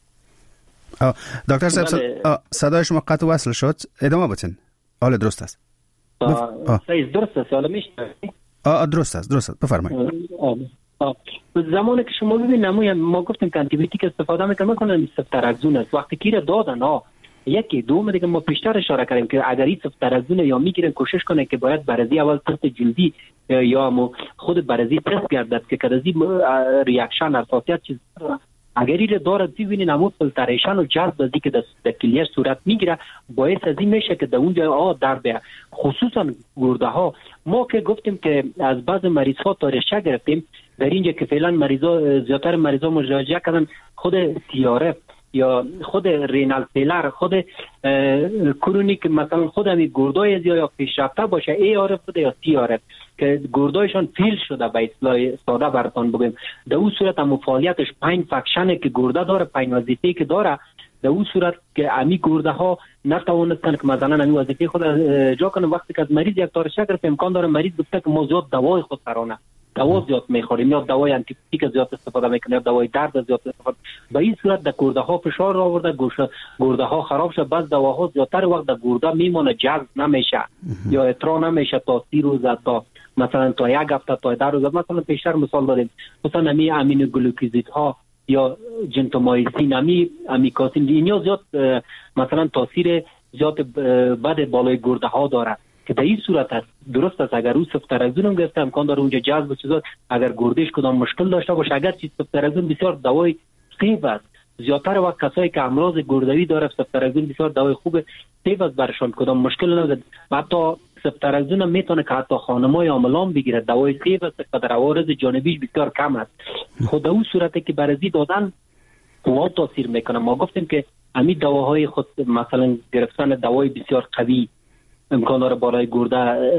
دکتر صاحب صدای شما قطع وصل شد، ادامه بدین. حالا درست است. صحیح درست است. حالا میشه آ درست است درست است بفرمایید. زمانی که شما ببینید ما گفتیم که آنتی بیوتیک استفاده میکنن میکنن سفترکزون است. وقتی که دادن ها یکی دوم دیگه ما پیشتر اشاره کردیم که اگر این سفترکزون یا میگیرن کوشش کنه که باید بررسی اول تست جلدی یا خود بررسی تست گردد که کدازی ریاکشن حساسیت چیز اگر این داره ببینین همون فیلتریشن و جذب ازی که در کلیه صورت میگیره باعث از این میشه که در اونجا آ درد بیاد. خصوصا گرده ها ما که گفتیم که از بعض مریض ها تاریخچه گرفتیم در اینجا که فعلا مریضا زیادتر مریضا مراجعه کردن خود تی آر اف یا خود رینال فیلر، خود کرونیک مثلا خود همین گردای یا پیشرفته باشه ای آر اف یا تی آر اف که گردایشان فیل شده به اصطلاح ساده براتون بگم. در اون صورت هم فعالیتش پنج فکشنه که گرده داره، پنج وظیفه‌ای که داره، در اون صورت که امی گرده ها نتوانستن که مثلا امی وظیفه خود اجرا کنه. وقتی که از مریض یک تارشه گرفت امکان داره مریض گفته که ما زیاد دوای خود سرانه دوا زیاد میخوریم یا دوای آنتی بیوتیک زیاد استفاده میکنیم یا دوای درد زیاد استفاده. به این صورت در گرده ها فشار آورده، گوشه گرده ها خراب شد. بعض دواها زیادتر وقت در گرده میمونه، جذب نمیشه یا اطراح نمیشه تا سی روز تا مثلا تا یک هفته تا ده روز. مثلا پیشتر مثال داریم مثلا امی امینو گلوکوزید ها یا جنتومایسین، امی امیکاسین، اینا زیاد مثلا تاثیر زیاد بد بالای گرده ها داره که در این صورت است. درست است اگر او سفترکزون هم گرفته امکان داره اونجا جذب چیزا اگر گردش کدام مشکل داشته باشه. اگر چیز سفترکزون بسیار دوای سیف است، زیادتر وقت کسایی که امراض گردوی داره سفترکزون بسیار دوای خوبه، سیف است برشان، کدام مشکل نداره. حتی سفترکزون هم میتونه که حتی خانمای عاملان بگیره، دوای سیف است که در عوارض جانبیش بسیار کم است. خود اون صورتی که برزی دادن اون تاثیر میکنه. ما گفتیم که همین دواهای خود مثلا گرفتن دوای بسیار قوی امکان داره بالای گرده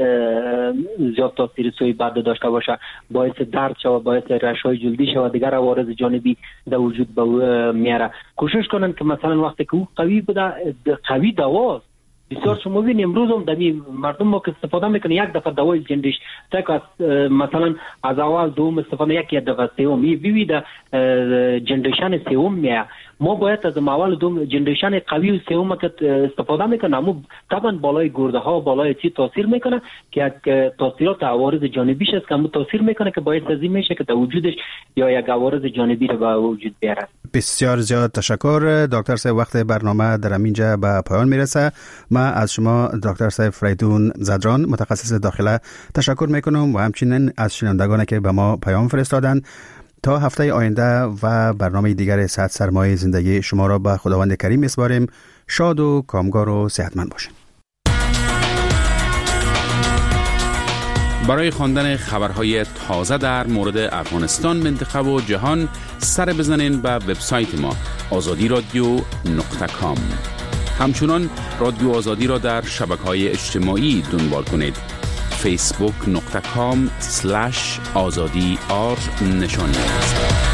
زیاد تاثیر سوی بد داشته باشه، باعث درد شود، باعث رشای جلدی شود، دیگر عوارض جانبی در وجود به میاره. کوشش کنن که مثلا وقتی که او قوی بوده قوی دواست بسیار. شما ببینید امروز هم دمی مردم ما که استفاده میکنه یک دفعه دوای جنریش تا که مثلا از اول دوم استفاده یک دفعه سوم می ببینید جنریشن سوم میه ما باید از اول دوم جنریشن قوی و سوم که استفاده میکنه، اما طبعا بالای گرده ها بالای چی تاثیر میکنه که یک تاثیرات عوارض جانبیش است که تاثیر میکنه که باعث از این میشه که در وجودش یا یک عوارض جانبی رو به وجود بیاره. بسیار زیاد تشکر دکتر صاحب. وقت برنامه در اینجا به پایان میرسه. ما از شما دکتر صاحب فریدون زدران متخصص داخله تشکر میکنم و همچنین از شنوندگانی که به ما پیام فرستادن. تا هفته آینده و برنامه دیگر صد سرمایه زندگی شما را به خداوند کریم میسپاریم. شاد و کامگار و صحتمند باشین. برای خواندن خبرهای تازه در مورد افغانستان، منطقه و جهان سر بزنین به وبسایت ما آزادی رادیو نقطه کام. همچنان رادیو آزادی را در شبکه‌های اجتماعی دنبال کنید. فیسبوک نقطه کام سلش آزادی آر نشانی است.